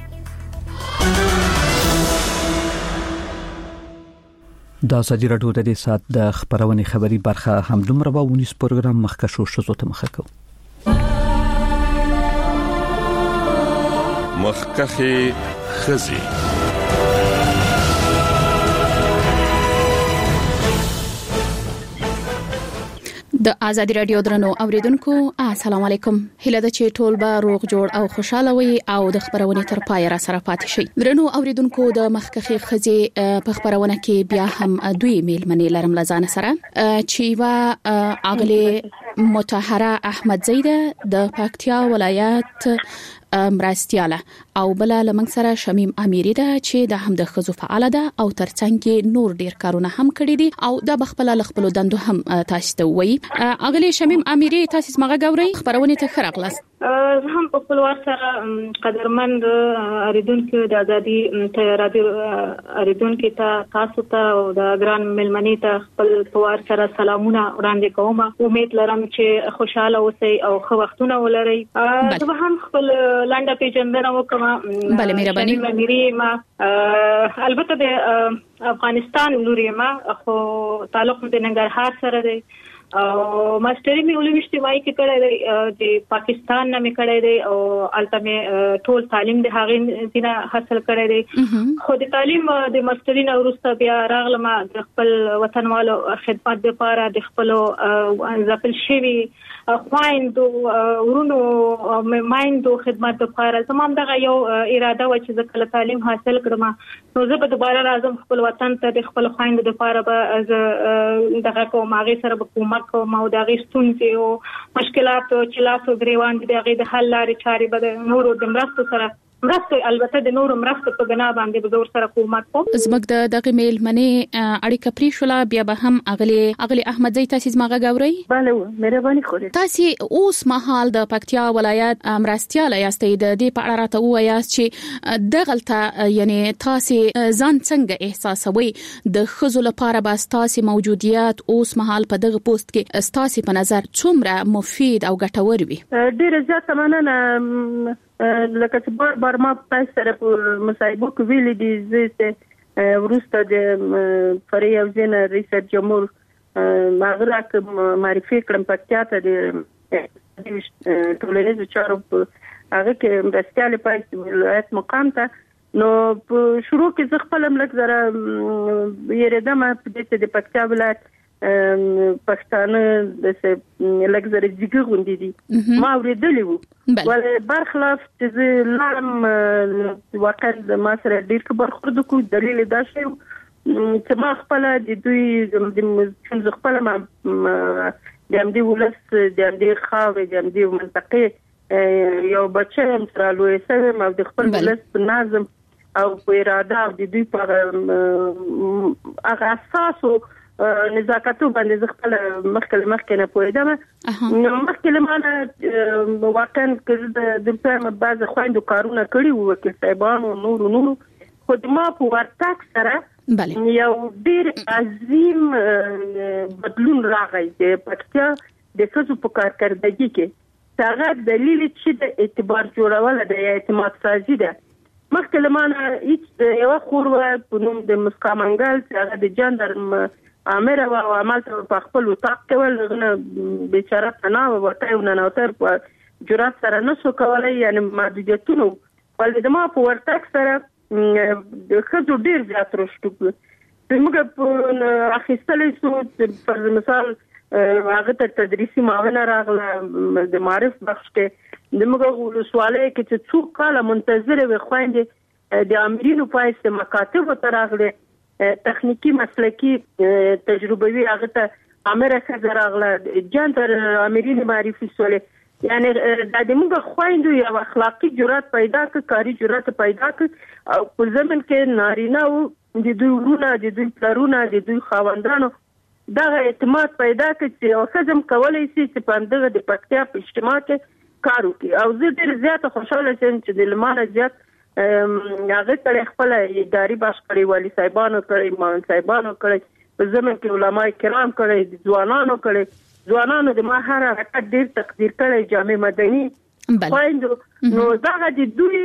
د ازادي رادیو د دې سات د خبرونې خبري برخه هم دومره به ونیس پروګرام مخکښو شزو ته مخه کو مخکخي خزي. د ازادي رادیو درنو اوریدونکو السلام علیکم. هله د چې ټول به روغ جوړ او خوشاله وي او د خبرونې تر پای را سره پاتې شي. درنو اوریدونکو د مخکخي خزي په خبرونه کې بیا هم دوی میلمنې لرم لزان سره چې وا اغلی مطهره احمد زیده د پکتیا ولایت مرستياله او بل لمنګ سره شمیم امیری ده چې د هم د خزو فعال ده او ترڅنګ نور ډیر کارونه هم کړی دي او د بخپل لخپل دندو هم تاسو ته وایي. اغلی شمیم امیری تاسو مغه غوري خبرونه ته خرقلاس هم په خپلوار سره قدرمند اریدونکو د ازادي رادیو اریدونکو ته تاسو ته او د ګران ملمنې ته خپل خپلوار سره سلامونه وړاندې کوم. امید لرم چې خوشاله اوسئ او ښه وختونه ولرئ. زه هم خپل لانډه پیژندنه وکم. بله مهرباني. ما البته د افغانستان لوري ما خو تعلق د ننګرهار سره دی او ماستری می علوم اجتماعي کې کړی دی د پاکستان نه می کړی دی او البته ټول تعلیم د هغې دینه حاصل کړی دی. خو د تعلیم د ماستری نه وروسته بیا راغلم د خپل وطنوالو خدمت لپاره د خپل ځپل شوي خويندو ورونو مایندو خدمت لپاره زموږ دغه یو اراده و چې زه کله تعلیم حاصل کړم نو زه به دوباره راځم خپل وطن ته د خپل خويندو لپاره به دغه کوم هغه سره به کومک کوم او دغه ستونزې او مشکلات چې لاسو غریوان دي هغه د حل لارې چارې به نورو د مرستو سره مرسته البته د نور مرسته په بنا باندې به زور سره کومک کوم. زموږ د دغه میل منی اړیکه پری شولا بیا به هم اغلی احمد زئی تاسو زما غاوري. bale مهرباني کوله. تاسو اوس مهال د پکتیا ولایت مرستياله یاستئ د دې په اړه راته وایاست چې دغلته یعنی تاسو ځان څنګه احساسوي د خزو لپاره به تاسو موجودیت اوس مهال په دغه پوسټ کې تاسو په نظر څومره مفید او ګټور وي؟ ډیر زیات مننه لکه چې بار ما تاسو سره په مصاحبه کې ویلي دي چې ورسته د فري او زین ریسرچ جمهور ماغراک معرفي کړم پکتیا ته د ټولنیزو چارو هغه کې مرستياله پای ولایت مقام ته نو په شروع کې زه خپل ملک زره یریدم په دې د پکتیا ولایت پښتانه د لګزري ځګ غوندي دي ما ورېدلې وو ولې برخلاف چې لارم واقع د ما سره ډیر برخورد کو دلیل دا شی چې ما خپل د دوی د خپل ما د امدی ولس د امدی خاوې د امدی منطقه یو بچم سره لوی سره ما د خپل ولس په نظم او په اراده د دوی په هغه اساسو نزاکتو باندې خپل مخکې نه پوهیدم نو مخکې لمانه واقعا چې د په بعض خويندو کارونه کړی وو کې صاحبانو نور خو ما په ورتاک سره یو ډیر عظیم بدلون راغی د پکتیا د څه په کارکردګي کې څنګه دلیل چې د اعتبار جوړول د اعتماد سازي ده مخکې لمانه هیڅ یو خورو په نوم د مسکامنګل چې هغه د جندرم امر او عمل په خپل وطاق کول غنه بیچاره تناو ورته نه نوتر په جرأت سره نشو کولای یعنی محدودیتونه ولې د ما په ورتاک سره د خځو ډیر زیات رښتو موږ په اخیستلې سو پر مثال هغه ته تدریسي معاونه راغله د معرف بخش کې د موږ سوالې کې چې څو کاله منتظر وي خويندې د امرینو پایسته مکاتب ته راغله تخنیکی مسلکی تجربوي هغه ته امره خزر اغله جنتر امرین معرفي سولې یعنی د موږ خويندو یو اخلاقی جرأت پیدا ک کاری جرأت پیدا ک او په زمن کې نارینه او د دوی ورونه د دوی پلرونه د دوی خاوندانو دا اعتماد پیدا ک چې خزم کولای شي چې پاندغه د پکتیا په اجتماع کې کار وکړي او زه ډیر زیات خوشاله شم چې د لمانه زیات هغه کله خپل اداري باش کړی والی صاحبانو کړی مان صاحبانو کړی په زمن کې علماء کرام کړی ځوانانو کړی ځوانانو د ما هر حرکت ډیر تقدیر کړی جامع مدني خويندو نو دا د دوی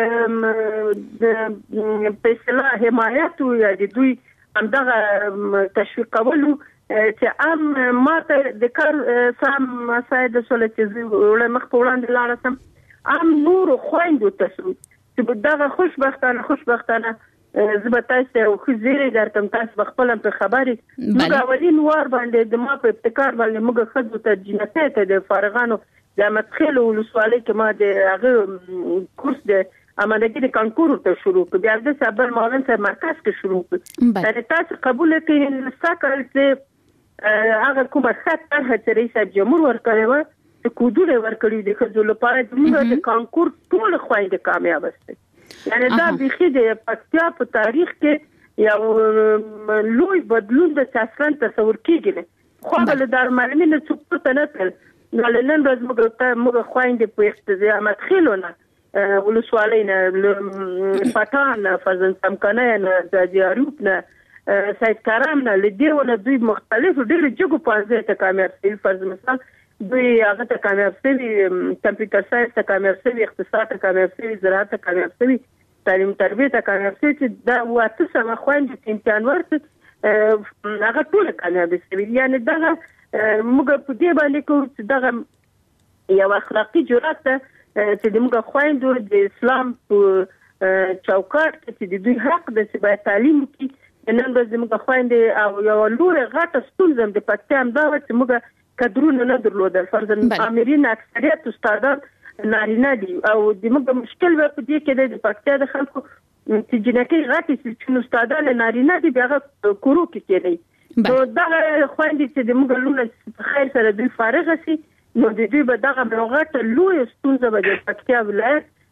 په اصطلاح حمایت او د دوی همدغه تشویق کولو چې ام ماته د کار سم مساعده سولې چې ولې مخ په وړاندې لاړ سم ام نور خويندو تاسو چې دغه خوشبختانه زبتاسته او خزيره درتم تاسو خپل په خبري موږ اولین وار باندې د ما په ابتکار باندې موږ خدو ته جنته ته د فارغانو د مدخل او سوالي کې ما د هغه کورس د امانګي د کانکور ته شروع کړ بیا د صبر معاون سره مرکز کې شروع کړ دا تاسو قبول کړئ ساکل چې هغه کومه خاطر چې رئیس جمهور ورکړی د کودونه ورکړي د خځو لپاره د کانکور ټول خويندې کامیاب شي یعنی دا بخي د پکتیا په تاریخ کې یو لوی بدلون د اصلا تصور کیږي خو بل د معلومینه څوک ته نه تل نن ورځ موږ خويندې په اختیارات خلونه ولسوالینا پټان فزن سمکنه د دیاروبنه سید کرام نه لدیونه دوی مختلف ډېر جګو پانځه ته کامیاب شي فرض مثال دوی هغه ته کامیاب شوي کمپیوټر ساينس ته کامیاب شوي اقتصاد ته کامیاب شوي زراعت ته کامیاب شوي تعلیم تربیه ته کامیاب شوي چې دا واته سم خويندې چې امتحان ورته هغه ټول کامیاب شوي یعنی دا موږ په دې باندې کوم چې دا یو اخلاقی جرأت چې موږ خويندو د اسلام په چوکاټ کې د دوی حق د سبا تعلیم کې نن ورځ موږ خويندې او یو لور غټه ستونزه د پکتیا دا چې موږ کډرونه نه درلودل فرضاً امرین اکثریت استادان نارینه دي او د موږ مشکل په دې کې د پکتیا د خلکو چې جنکې غټي چې استادان نارینه دي بیا کورو کې کېدی نو دا خويندې چې د موږ لونه خیر سره دوی فارغ شي نو د دوی به دغه غټه لوی ستونزه به د پکتیا ولایت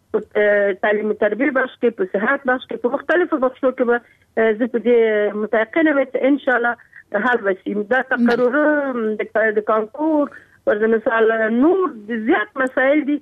تعلیم تربیه بخش کې په صحت بخش کې په مختلفو بخشو کې به زه په دې متيقنه وم ان شاء الله حل وشي. دا تقرر د کانکور ورته مثال نور زیات مسائل دي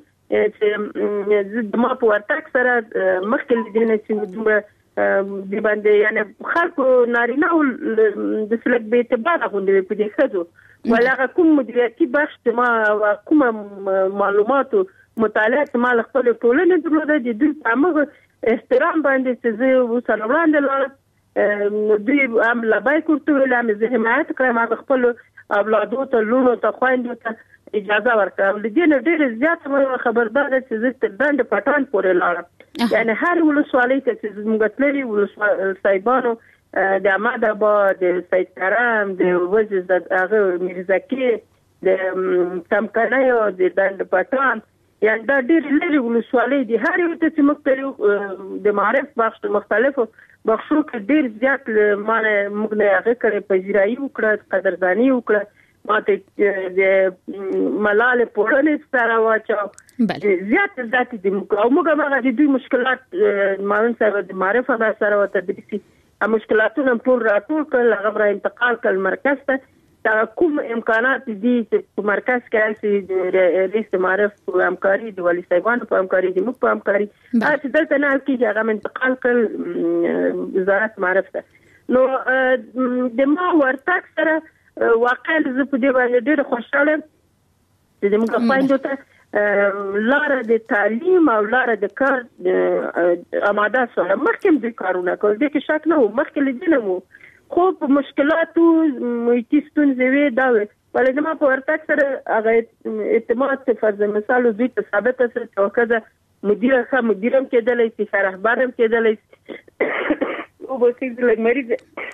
چې د ما په ورتک سره مخکې دي نه چې د باندې یعنی خلکو نارینه او د سلک به اعتبار غونډې په دې خځو ولغه کوم مدیریتي بخش ما کوم معلومات مطالعه ما خپل ټولنې درلوده د دوی په موږ احترام باندې چې زه وسره وړاندې لرم دوی هم لبای کوته ویل زه حمایت کړم خپل اولادو ته لونو ته خويندو ته اجازه ورکړم. د دې نه ډېر زیات خبردار چې زه تر دند پټان پورې لاړم یعنی هر ولسوالۍ ته چې موږ تللی ولسوالۍ د احمد آباد د سید کرم د وزز د هغه میرزکی د کمکنیو د دند پټان یعنی دا ډېر لري ولسوالۍ دي هر یو ته چې مختلف د معرف بخش مختلفو بخشو کې ډېر زیات معنی موږ نه هغه کړې پذیرایی وکړه قدردانی وکړه ماته د ملال پورنې سره واچو زیات د موږ هغه د دوی مشکلات ماون سره د معرف سره او تدریسي مشکلاتونه ټول راټول کړل هغه را انتقال کړل مرکز ته دا کوم امکانات دي چې په مرکز کې چې د ریس معرف په همکاري د والي صاحبانو په همکاري د موږ په همکاري چې دلته نه کې هغه انتقال کړل وزارت معرف ته نو د ما ورتک سره واقعا زه په دې باندې ډېر خوشاله چې موږ خويندو ته لاره د تعلیم او لاره د کار آماده سره مخکې د کارونه کول د کې شک نه و مخکې لیدنه مو خو په مشکلاتو محیطي ستونزې وي دا وي ولې ما په ورتک سره هغه اعتماد فرض مثال دوی ته ثابت سره توکده مدیرم کېدلای شي رهبرم کېدلای شي او به څنګه لګ مریض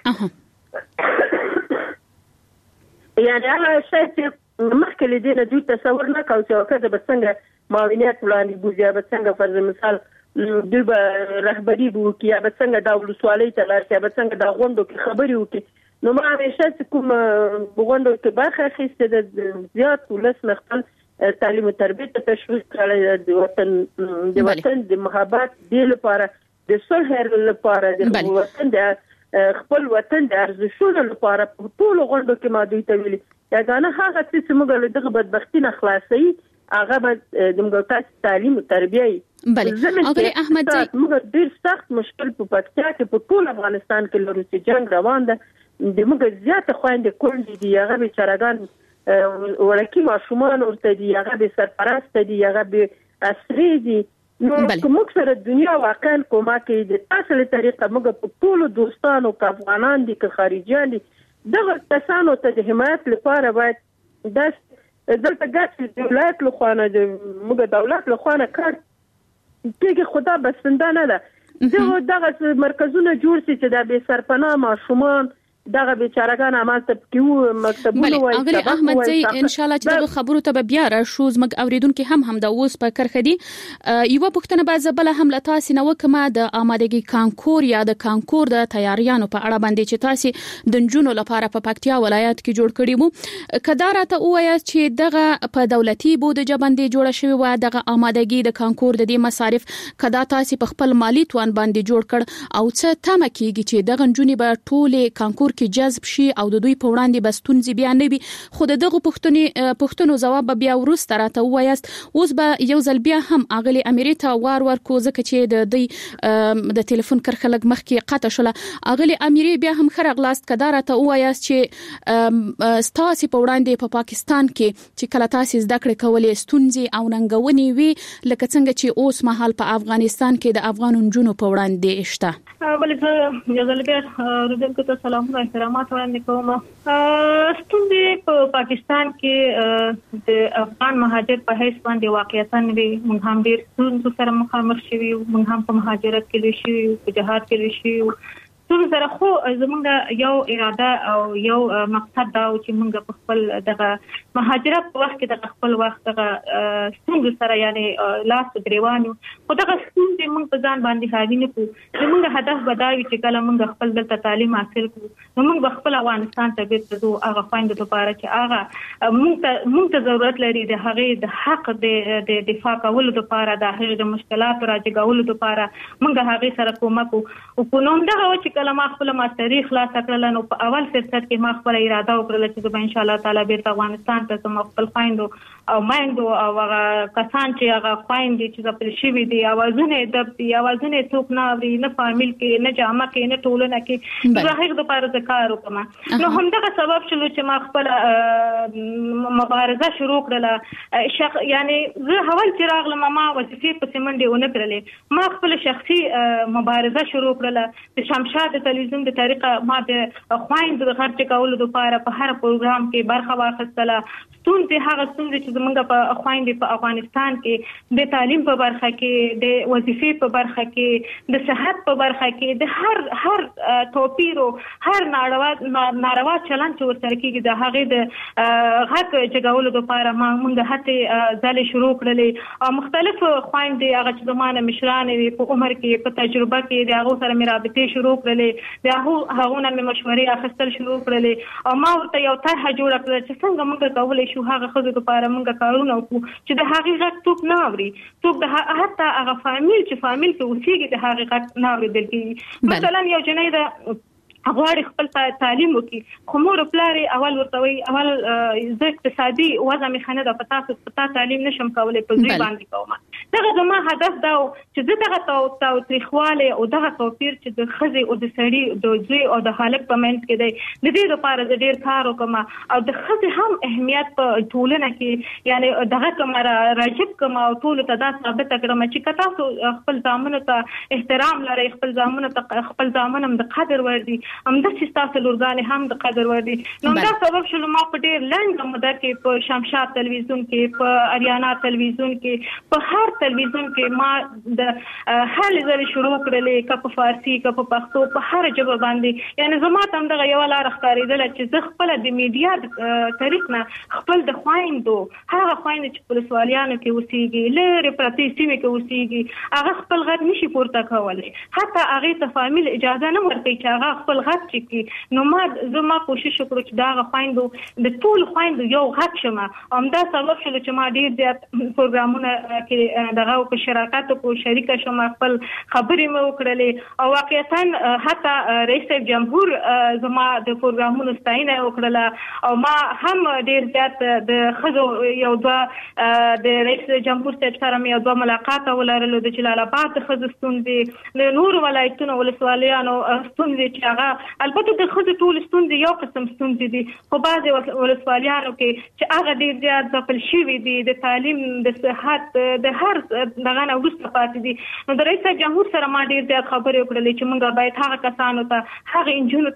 یعنی هغه شی چې مخکې لیدنه دوی تصور نه کاوه چې وکړه به څنګه معاونیت وړاندې بوزي به څنګه فرض مثال دوی به رهبری وکړي یا به څنګه د ولسوالۍ ته لاړ شي به څنګه د غونډو کې خبري وکړي نو ما همیشه چې کوم غونډو کې برخه اخیسته د زیات ولس خپل تعلیم او تربیه ته تشویق کړی د وطن د محبت دی لپاره د صلح لپاره د وطن د خپل وطن د ارزښتونو لپاره په ټول غونډو کې ما دوی ته ویلي یګانه هغه چې موږ له دغه بدبختی نه خلاصي هغه به د موږ تعلیم او تربیه بله اگر احمد موږ ډیر سخت مشکل په پکتیا کې په ټول افغانستان کې لرو چې جنگ روان ده د موږ زیات خويندې کولې دي هغه بیچارهګان ورکی ماشومان ورته دي هغه به سرپرست دي هغه به اسری دي نو کوم سره دنیا واقعا کومه کې د تاسو له طریقه موږ په ټول دوستانو کا افغانان دي که خارجيان دي دغه کسانو ته د حمایت لپاره باید د دلته ګټ د ولایت له خوانه د موږ دولت له خوانه کار کېږي خدا بسنده نه ده دغه مرکزونه جوړ شي چې د بې سرپناه ماشومان دغه بیچارهګان عملته کیو مکتبونه وایي اغلی احمد زی ان شاء الله چې دغه خبرو ته بیا را شو زمګ اوریدونکو هم د اوس په کرخدي یو پښتنه باز بل هم لتا سینه وکما د آمادګي کانکور یا د کانکور د تیاریانو په اړه باندې چې تاسو د جنونو لپاره په پکتیا ولایت کې جوړ کړی وو کدارته وایا چې دغه په دولتي بودجه باندې جوړ شوی و دغه آمادګي د کانکور د دې مصارف کدا تاسو په خپل مالی توان باندې جوړ کړ او څه تمه کیږي چې دغه جنونی به ټوله کانکور کې جذب شي او د دوی په وړاندې بستونځي بیا نه وي خو دغه پښتنو جواب بیا ورسته راته وایست اوس به یو ځل بیا هم اغلی امریته وار کو ځکه چې د دوی د ټلیفون کرخلګ مخکې قطع شول اغلی امری بیا هم خرغلاست کدارته وایست چې ستاسو په وړاندې په پاکستان کې چې کله تاسو زده کړې کولې ستونځي او ننګونی وي لکه څنګه چې اوس مهال په افغانستان کې د افغان جنونو په وړاندې شته ولې یو ځل بیا رودل کو سلام احترامات وړاندې کوم ستونزې په پاکستان کې د افغان مهاجر په هیڅ باندې واقعیتاً موږ هم ډېر ستونزو سره مخامخ شوي موږ هم په مهاجرت کې شوي په جهاد کې شوي ټول سره خو زمونږ یو اراده او یو مقصد دا چې موږ په خپل دغه مهاجرت په وخت کې د خپل وخت دغه څنګه سره یعنی لاس غریوانو خو دغه څنګه موږ په ځان باندې حاوی نه کو موږ هدف بداوي چې کله موږ خپل د تعلیم حاصل کو نو موږ خپل افغانستان ته بیرته ځو هغه خويند لپاره چې هغه موږ ته ضرورت لري د هغه د حق د دفاع کولو لپاره د هغه د مشکلات راځګولو لپاره موږ هغه سره کومک وکړو نو دا چې کله ما خپل ماستری خلاص کړل نو په اول فرصت کې ما خپل اراده وکړه چې ان شاء الله تعالی بیرته افغانستان ته زما خپل خويندو او مایندو او هغه کسان چې هغه خويندې چې د پرشي دي اوازونه د اوازونه څوک نه اوري نه فامیل کې نه جامه کې نه ټولنه کې ظاهر د پاره د کار وکم نو همدغه سبب شلو چې ما خپل مبارزه شروع کړله یعنی زه اول چې راغلم ما وظیفې په سیمنډي ونه کړلې ما خپل شخصي مبارزه شروع کړله د شمشاد تلویزیون د طریقه ما د خويند د خرچ کولو لپاره په هر پروګرام کې برخه واخیستله ستونزې هغه ستونزې چې زمونږ په خويند په افغانستان کې د تعلیم په برخه کې د وظیفې په برخه کې د صحت په برخه کې د هر توپیر او هر ناروا چلن چې ورسره کېږي د هغه د حق جګولو لپاره موږ هڅه ځل شروع کړلې او مختلف خويند هغه چې زمانه مشران په عمر کې په تجربه کې د هغه سره مرابطې شروع کړلې د هغه نه مشورې اخیستل شروع کړلې او ما ورته یو طرح جوړ کړل چې څنګه موږ کولای شو هغه خزو لپاره موږ کارونه وکړو چې د حقیقت څوک نه اوري څوک د حتی هغه فامیل کې اوسېږي د حقیقت نه اورېدل کېږي مثلا یو جنۍ د غواړي خپل تعلیم وکړي خو مور پلار اول ورته وي اول زه اقتصادي وضع مې خنه د پتا تعلیم نشم کولای په ځای باندې کوم دغه زما هدف دا چې زه دغه تاریخواله او دغه توپیر چې د خزي او د سړي د ځوی او د خالق په منځ کې دی د دې لپاره د ډیر کار وکم او د خزي هم اهمیت په ټولنه کې یعنی دغه کوم راجب کوم او ټول ته دا ثابت کړم چې کتا خپل ځامن ته احترام لري خپل ځامن هم د قدر ور همدا چې تاسو لورګان هم د قدر وردی نو دا سبب شلو ما په ډیر لنډ موده کې په شمشاد تلویزیون کې په اریانا تلویزیون کې په هر تلویزیون کې ما د هر ځل شروع کړلې ک په فارسی ک په پښتو په هر ژبه باندې یعنی زما ته دغه یو لار ښکارېدل چې زه خپل د میډیا طریق نه خپل د خويندو هغه خويند چې په سوالیانو کې اوسېږي لري پرتی سیمه کې اوسېږي هغه خپل غږ نشي پورته کولای حتی هغه ته فامیل اجازه نه ورکوي چې هغه خپل غږ چکی نو ما کوشش وکړم چې دا خويندو د ټول خويندو یو غږ شمه همدا سبب شول چې ما ډیر زیات پروګرامونه کې دغه په شراکت او شریک شوم خپل خبرې مې وکړلې او واقعا حتی رئیس جمهور زما د پروګرامونو ستاینه وکړه او ما هم ډیر زیات د خزو یو د رئیس جمهور سره مې یو ملاقات ولرلو د جلال آباد خزو ستوندې د نور ولایتونو ولسوالیانو ستوندې چې هغه البته د خود ټول ستوندې یو قسم ستوندې دي خو بعضې ولسوالیانو کې چې هغه ډیر زیات ځپل شوي دي د تعلیم د صحت د هر دغه نه وروسته پاتې دي نو د رئیس جمهور سره ما ډیر زیات خبرې وکړلې چې موږ باید هغه کسانو ته هغه انجونو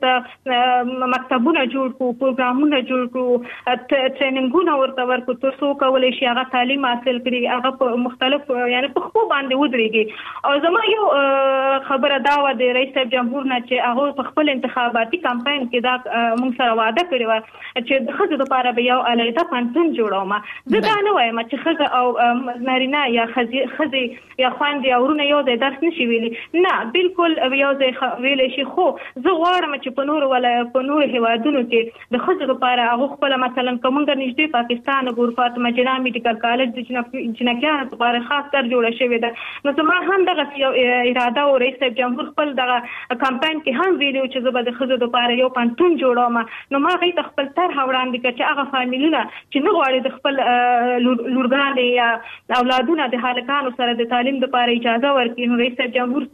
ته مکتبونه جوړ کړو پروګرامونه جوړ کړو ټریننګونه ورته ورکړو تر څو کولی شي هغه تعلیم حاصل کړي هغه په مختلف یعنی په خپل باندې ودرېږي او زما یو خبره دا و د رئیس جمهور نه چې هغه په خپل انتخاباتي کمپاین کې دا موږ سره وعده کړی و چې د خزو لپاره به یو علیحده پانتون جوړوم زه دا نه وایم چې خزه او نارینه یا خزي یا خويندې او ورونه یو ځای درس نشي ویلي نه بالکل یو ځای ویل شي خو زه غواړم چې په نور هیوادونو کې د خزو لپاره هغه خپل مثلا کومه نږدې پاکستان غرفات مجنا میډیکل کالج د جنکیانو لپاره خاص کار جوړ شوی ده نو زما هم دغه یو اراده او رئیس جمهور خپل دغه کمپاین کې هم ویلو چې زه به د خزو لپاره یو پانتون جوړوم نو ما غي خپل طرح وړاندې کړ چې هغه فامیلونه چې نه غواړي د خپل لورګان یا اولادونه د هلکانو سره د تعلیم لپاره اجازه ورکړي نو رئیس جمهور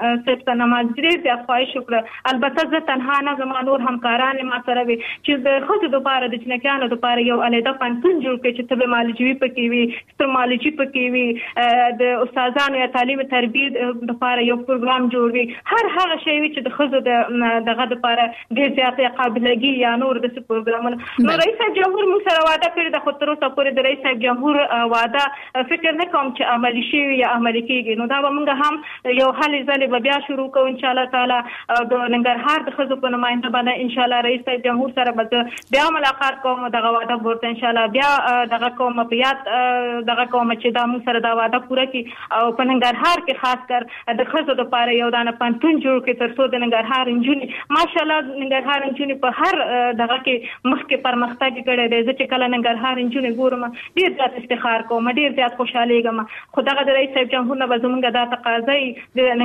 ته نمازګری د خواهش وکړه البته زه تنها نه زما نور همکاران ما سره وي چې د خزو لپاره د جنکیانو لپاره یو علیحده پانتون جوړ کړي چې طب معالجوي پکې وي سترمالجي پکې وي د استادانو یا تعلیم تربیه لپاره یو پروګرام جوړ وي هر هغه شی چې د خزو د دغه لپاره ډیر زیات قابلیت یا نور د پروګرامونو نو رئیس جمهور موږ سره وعده کړې د خطر ته پورې د رئیس جمهور وعده فکر نه کوم چې عملی شي یا عملی کیږي نو دا موږ هم یو حل ځلې بیا شروع کوو ان شاء الله تعالی د ننګرهار د خزو په نماینده باندې ان شاء الله رئیس جمهور سره بیا ملاقات کوم دغه وعده ورته ان شاء الله بیا دغه کوم په یاد دغه کوم چې دا موږ سره دا وعده پوره کړي او په ننګرهار کې خاص کر د خزو لپاره یو دانه پانتون جوړ کړي ترڅو د ننګرهار انجونی ماشاءالله ننګرهار انجونی په هر دغه کې مخکې پرمختګ کړی دی چې کله ننګرهار انجونی ګورم ډیر زیات افتخار کوم ډیر زیات خوشاله یم خو دغه د رئیس جمهور نه زمونږ دا تقاضا د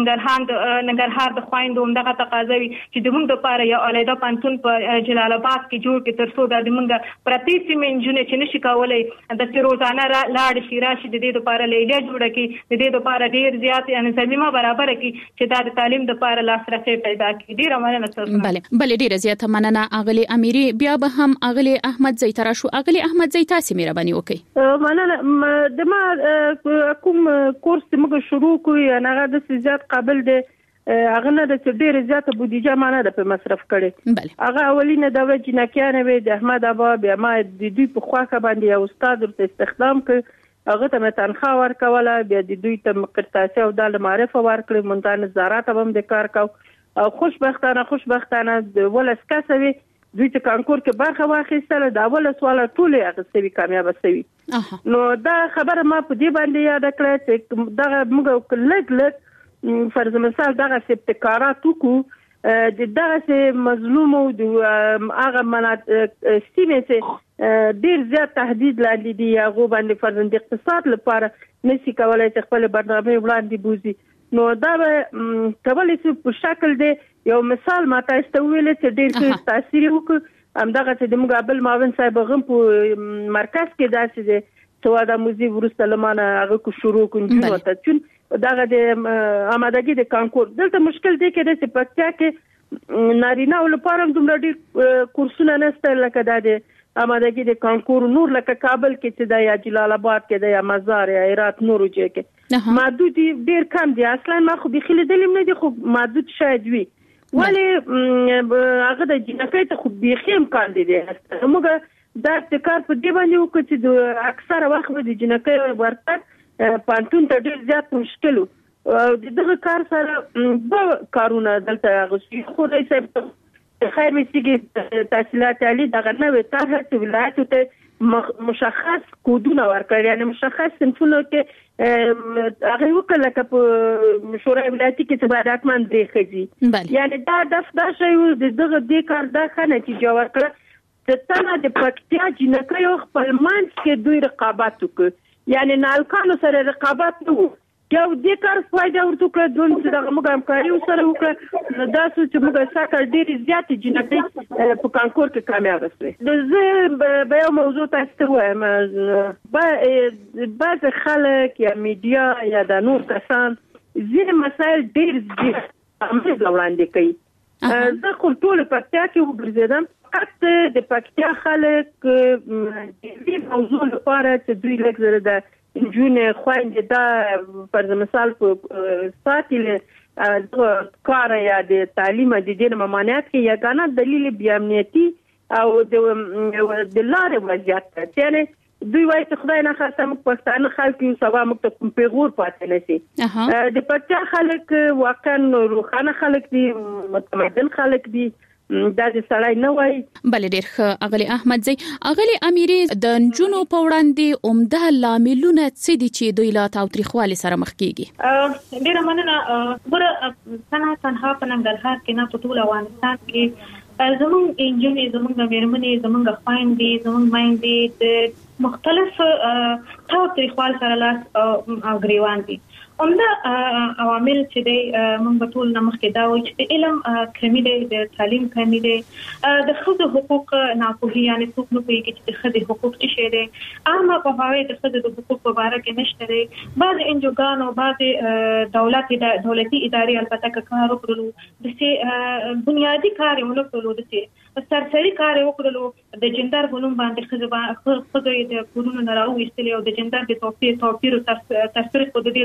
ننګرهار د خويندو دغه تقاضا چې د موږ لپاره یو علیده پانتون په جلال آباد کې جوړ کړي ترڅو د موږ پرتی سیمه انجونی چې نشي کولای د روزانه لاړ شي راشي د دې لپاره لیلیه جوړه کړي د دې لپاره ډیر زیات یعنی زمينه برابر کړي چې دا د تعلیم لپاره لاسرسي پیدا کړي ډیر مننه تاسو بله ډیر زیات مننه اغلی امیری بیا به هم اغلی احمد زیترا شو اغلی احمد زیتا سیمه ربانی وکي مننه د ما کوم کورس موږ شروع کوی نه د زیات قابل دی هغه نه د ډیر زیاته بودیجه مانه د په مصرف کړي هغه اولینه د وجنکیانه وي د احمد ابا بیا ما د دوی په خواخه باندې یو استاد ورته استخدام کړ هغه ته تنخواه ورکوله بیا د دوی ته قرطاسي او د معرفت ورکړي مونږ نظارت هم د کار کو او خوشبختانه د ولس کسوي دوی ته کانکور کې برخه واخیستله دا اول سوال ټول هغه کامیاب شوی نو دا خبره ما په دې باندې یاد کړه چې دا موږ لږ فرض مثال دغه ابتکارات وکړو د دغه مظلوم او د هغه مناطق سیمه چې ډیر زیات تهدید لاندې دي هغه باندې فرض د اقتصاد لپاره نشي کولای چې خپل برنامه وړاندې بوزي نو دا کولای شي په شکل دی یو مثال ما تاسو ته ویل چې ډیر تاثیر وکړ همدغه چې د مقابل معاون صاحب غم په مرکز کې داسې دي چې دا موزي ورسته لمانه هغه کو شروع کوي وته چون دغه د آمادګي د کانکور دلته مشکل دی کې د پکتیا کې نارینه او لپاره دومره ډیر کورسونه نشته لکه د آمادګي د کانکور نور لکه کابل کې چې د یا جلال آباد کې د یا مزار یا هرات نور وجه کې محدود ډیر کم دي اصلا ما خو بخیل دلم نه دي خو محدود شاید وي ولی هغه د جنکې ته خو بخیم کاندید موږ دا ابتکار په دی باندې وکړو چې د اکثره وخت د جنکې ورته پانتون ته ډیر زیات مشکل دغه کار سره د کارونه دلته غوښتي خو رئیس خیر مسیږي تحصیلات عالی دغه نوې طرح چې ولایت ته مشخص کودونه ورکړي یعنی مشخص صنفونه کې هغه وکړه چې په شورای ولایتي کې څه باید حتمان دی خځي یعنی دا د شی دغه د کار د خنه چې جوړ کړ د تنه د پکتیا جنکې خپل منځ کې دوی رقابت وکړي یعنی نالکانو سره رقابت نه وو یو دې کار فائدہ ورته کړ دوی چې دغه موږ همکاري سره وکړه نو دا چې موږ ساکر ډېری زیات جنکې په کانکور کې کامیاب شوه زه به یو موضوع تاسو ته وایم بعض خلک یا میډیا یا د نور کسان ځینې مسایل ډېر زیات وړاندې کوي زه خو ټول پکتیا کې وګرځیدم فقط د پکتیا خلک د دې موضوع لپاره چې دوی لږ زره د انجونې خويندې دا پر مثال په ساتل کار یا د تعلیم د دې ممانعت کې یګانه دلیل بیامنیتی او د لارې وضعیت یعنی دوی وایي چې خدای نه خاصه موږ پښتانه خلک یو سبا موږ ته پیغور پاتې نشي د پکتیا خلک واقعا روخانه خلک دي متمدن خلک دي دا د سړی نه وای بل ډیر ښه اغلی احمد زی اغلی امیری د جنونو په وړاندې عمده لاملونه څه دي چې دوی لا تاوتریخوالي سره مخ کیږي ډیر مننه ګوره تنها په ننګرهار کې نه په ټول افغانستان کې زموږ انجونې زموږ مېرمنې زموږ خويندې زموږ میندې د مختلف تاوتریخوال سره لاس او ګریوان دي عمده عوامل چې د موږ ټول نمخ کې دا وایي چې علم کمی دی د تعلیم کمی دی د ښځو حقوق ناپوهي یعنی څوک نه پوهیږي چې د ښځې حقوق څه دي عامه پوهاوی د ښځو د حقوق په اړه کې نشته دی بعض انجوګانو بعض دولتي ادارې البته کار وکړو د بنیادی کار یې ونکړو د سرسري کار یې وکړو د جندر غنوم باندې ښځو د کورونو نه راوېستل او د جندر د توپیر تر څو د دې لپاره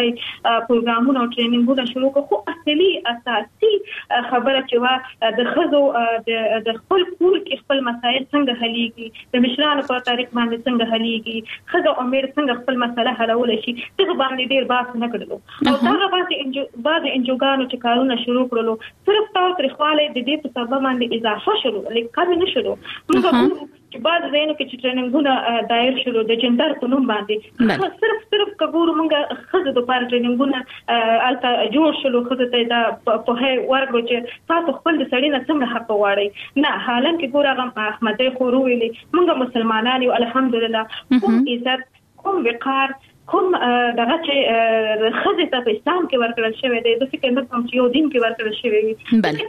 پروګرامونه او ټریننګونه شروع کړو. خو اصلي اساسي خبره چې وا د خزو د خپل کور کې خپل مسایل څنګه حلېږي، د مشرانو په طریق باندې څنګه حلېږي، خزو امیر څنګه خپل مسله حلول شي، څه باندې ډیر باس نه کړلو. او دا بعض انجوګانو چې کارونه شروع کړلو صرف تاسو ترخواله د دې په سبب باندې اضافه شروع لیکل نه شروع. موږ چې بعض ځینو کې چې ټریننګونه دایر شروع د جندر په نوم باندې صرف کګورو موږ خزه د پاره ټریننګونه الته جوړ شلو، خزه ته دا په هي ورغلو چې تاسو خپل د سړی نه څنګه حق غواړئ. نه حالان کې ګورغه احمد خورو ویلي موږ مسلمانان یو الحمدلله، کوم عزت کوم وقار کوم دغه چې خزه ته په اسلام کې ورکړل شوی دی د فکر نه کوم چې یو دین کې ورکړل شوی وي.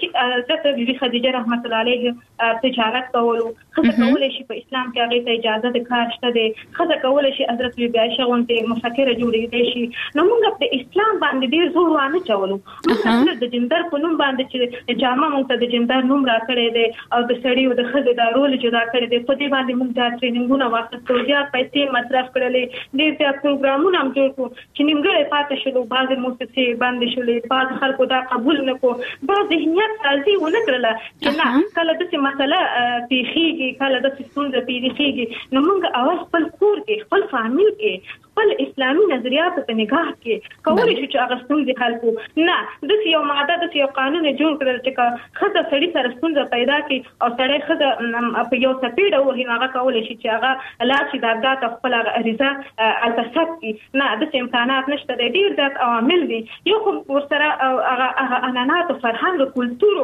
چې د خدیجه رحمت الله علیها تجارت کولو، خزه کولای شي په اسلام کې هغه ته اجازه د کار شته دی، خزه کولای شي حضرت بیبي عائشه غونډه مفکره جوړېږي شي. نو موږ په اسلام باندې ډیر زور وانه چولو. موږ د جندر په نوم باندې چې جامه موږ ته د جندر نوم راکړی دی او د سړي او د خزه د رول جدا کړی دی، په دې باندې موږ د ټریننګونو واخیستو، زیات پیسې مصرف کړلې، ډیر زیات پروګرامونه هم جوړ کړو چې نیمګړی پاتې شلو، بعضې موسسې بندې شولې، بعض خلکو دا قبول نه کړو، بعض ذهنیت سازي ونه کړله چې نه کله داسې مسله پیښېږي، کله داسې ستونزه پیښېږي. نو موږ اول خپل کور کې خپل فامیل کې خپل اسلامي نظریاتو په نگاه کې کولی شو چې هغه ستونزې حل کړو. نه داسې یو ماده داسې یو قانون جوړ کړل چې خزه سړي سره ستونزه پیدا کړي او سړی خزه په یو څپېړه وهي، هغه کولی شي چې هغه لاړ شي درګاه ته خپل عریضه هلته ثبت کړي. نه داسې امکانات نشته دی، ډېر زیات عوامل دي. یو خو ورسره هغه عنعنات او فرهنګ او کلتور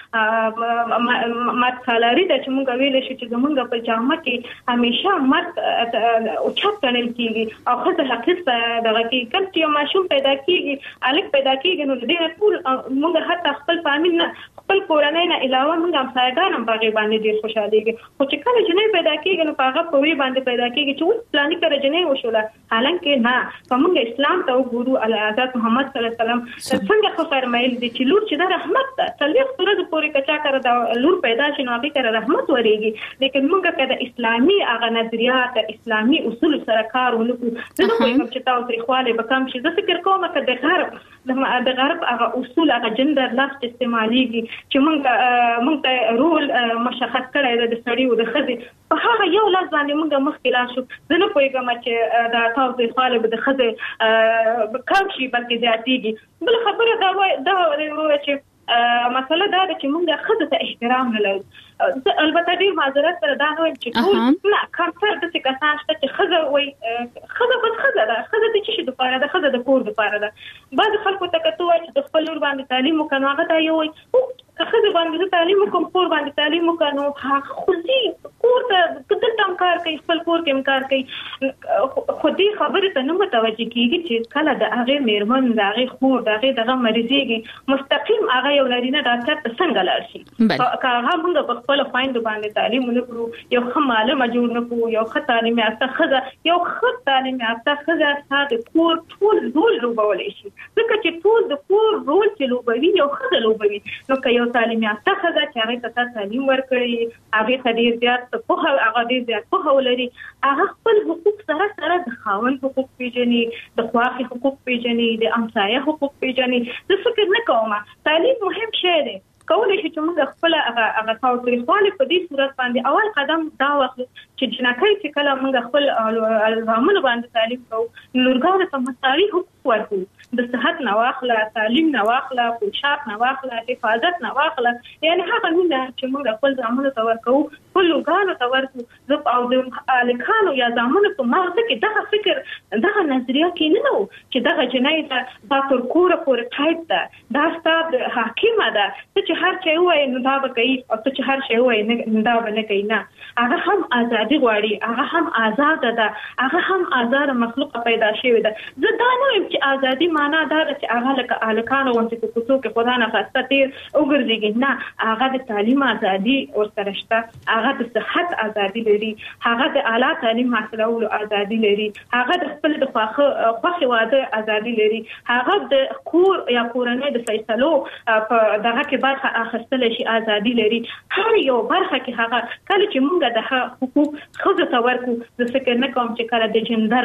او مرد-سالاري ده چې موږ ویلی شو چې زموږ په جامه کې همیشه مرد اوچت ګڼل کېږي او خزه حقیقت دغه کې کله چې یو ماشوم پیدا کېږي الک پیدا کېږي نو دې ټول موږ حتی خپل فامیل نه خپل کورنۍ نه علاوه موږ هم سایګان هم باغې باندې ډېر خوشحالېږي. خو چې کله جنۍ پیدا کېږي نو په هغه په وی باندې پیدا کېږي چې اوس پلاني کړه جنۍ وشوله، حالانکه نه. په موږ اسلام ته وګورو، حضرت محمد صلی الله علیه وسلم څنګه خو فرمایل دي چې لور چې دا رحمت ده، څلوېښت ورځې پورې که چا کره دا لور پیدا شي نو هغې کره رحمت ورېږي. لیکن موږ که د اسلامي هغه نظریات اسلامي اصول سره کار ونه کړو، زه نه پوهېږم چې تاسو تریخوالی به کم شي. زه فکر کوم که د غرب هغه اصول هغه جندر لفظ استعمالیږي چې موږ ته رول مشخص کړی دی د سړي او د ښځې، په هغه یو لفظ باندې موږ مخکې لاړ شو. زه نه پوهېږم چې دا تاسو تریخوالی به د ښځې کم شي بلکې زیاتېږي. بله خبره دا وایي چې مسله دا ده چې موږ ښځو ته احترام نه لرو. البته ډېر معذرت سره دا نه وایم چې ټول نه، کمتر داسې کسان شته چې ښځه وایي ښځه بس ښځه ده، ښځه د څه شي دپاره ده، ښځه د کور دپاره ده. بعضې خلکو ته که ته وایي چې د خپل لور باندې تعلیم وکړه نو هغه ته یې وایي که ښځه باندې زه تعلیم وکړم کور باندې تعلیم وکړه نو خو ځي کور ته دلته هم کار کوي، خپل کور کې هم کار کوي. خو دې خبرې ته نه متوجه کېږي چې کله د هغې مېرمن د هغې خور د هغې دغه مریضېږي مستقیم هغه یو نارینه ډاکټر ته څنګه لاړ شي. که هغه موږ په خپلو خویندو باندې تعلیم ونه کړو، یو ښه معلمه جوړ نه کړو، یو ښه تعلیم یافته ښځه یو ښه تعلیم یافته ښځه ستا د کور ټول رول لوبولی شي، ځکه چې ټول د کور رول چې لوبوي یو ښځه لوبوي. نو که یو تعلیم یافته ښځه چې هغې ته تا تعلیم ورکړي، هغې ته ډېر زیات پوهه هغه ډېر زیات پوهه ولري، هغه خپل حقوق سره سره د خاوند حقوق پیژني، د خواښې حقوق پیژني، د همسایه حقوق پیژني. زه فکر نه کوم تعلیم مهم شی دی. کولی شي چې موږ خپل هغه تاوتریخوالی په دې صورت باندې اول قدم دا واخلو چې جنکۍ چې کله موږ خپل زامنو باندې تعلیم کوو نو لورګانو ته مساوي حقوق ورکړو، د صحت نه واخله، تعلیم نه واخله، پوشاک نه واخله، حفاظت نه واخله، یعنې هغه مینه چې موږ خپل زامنو ته ورکوو خپل لورګانو ته ورکړو. او د هلکانو یا زامنو په مغزه کې دغه فکر دغه نظریه کې نه و چې دغه جنۍ ده دا تر کوره پورې قید ده، دا ستا د حاکمه ده، ته چې هر شی ووایي نو دا به کوي او ته چې هر شی ووایي نو دا به نه کوي. نه، هغه هم ازادي غواړي، هغه هم آزاده ده، هغه هم آزاده مخلوقه پیدا شوې ده. زه دا نه وایم چې ازادي معنا دا ده چې هغه لکه هلکانو غوندې په کوڅو کې خدا نخواسته تېر وګرځېږي. نه، هغه د تعلیم ازادي ورسره شته، هغه د صحت ازادي لري، هغه د اعلی تعلیم حاصلولو ازادي لري، هغه د خپل د خوښې واده ازادي لري، هغه د کور یا کورنۍ د فیصلو په دغه کې برخه اخیستلی شي ازادي لري. هر یو برخه کې هغه کله چې موږ د حقوق ښځو ته ورکړو، زه فکر نه کوم چې کله د جندر لفظ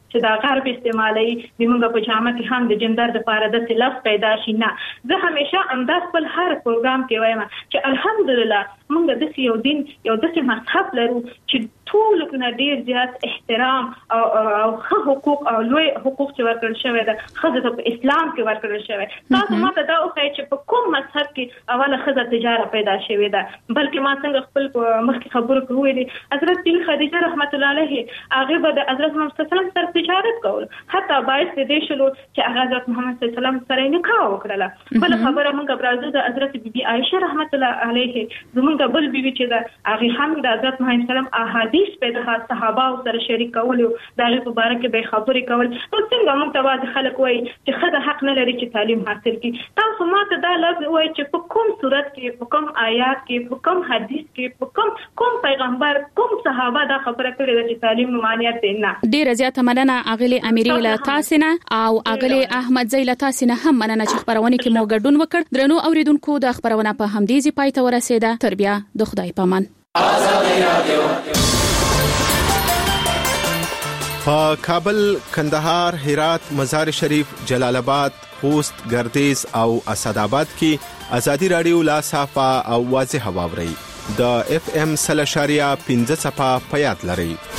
چې دا غرب استعمالي د موږ په جامه کې هم د جندر د لپاره د لفظ پیدا شي نه. زه همیشه انداز خپل هر پروګرام کې وایم چې الحمدلله موږ د یو دین یو د مذهب لرو چې ټول نه ډیر زیات احترام او حقوق او لوی حقوق چې ورکړل شوی ده خزه په اسلام کې ورکړل شوی. تاسو ماته دا وایي چې په کوم مذهب کې اوله خزه تجارت پیدا شوی ده، بلکې ما څنګه خپل مخکې خبرو کوي دي حضرت بیبي خدیجه رحمت الله علیها هغه به د حضرت محمد صلی الله علیه وسلم سره تجارت کول، حتی باعث دې شلو چې هغه حضرت محمد صلی الله علیه وسلم سره نکاح وکړه. بل خبره موږ برازو د حضرت بیبي عائشه رحمت الله علیها زمونږ بل بیبي چې ده هغه هم د حضرت محمد صلی الله علیه وسلم احادیث په د صحابه سره شریک کول او دغه مبارک به خبرې کول. نو څنګه موږ ته واځي خلک وایي چې خزه حق نه لري چې تعلیم حاصل کړي. تاسو ماته دا لفظ وایي چې په کوم صورت کې، په کوم آیات کې، په کوم حدیث کې، په کوم پیغمبر، کوم صحابه دا خبره کړې ده چې تعلیم ممانعت نه. ډیره زیاته مننه اغلی امیری له تاسو نه او اغلی احمد زی له تاسو نه هم مننه چې خبرونه کې مو ګډون وکړ. درنو اوریدونکو د خبرونه په همدې ځای پای ته ورسېده. تر بیا د خدای پامان. په کابل، کندهار، هرات، مزار شریف، جلال آباد، خوست، ګردیز او اسداباد کې ازادي رادیو لا صافه او واضح واوري د FM 1.15 په یاد لري.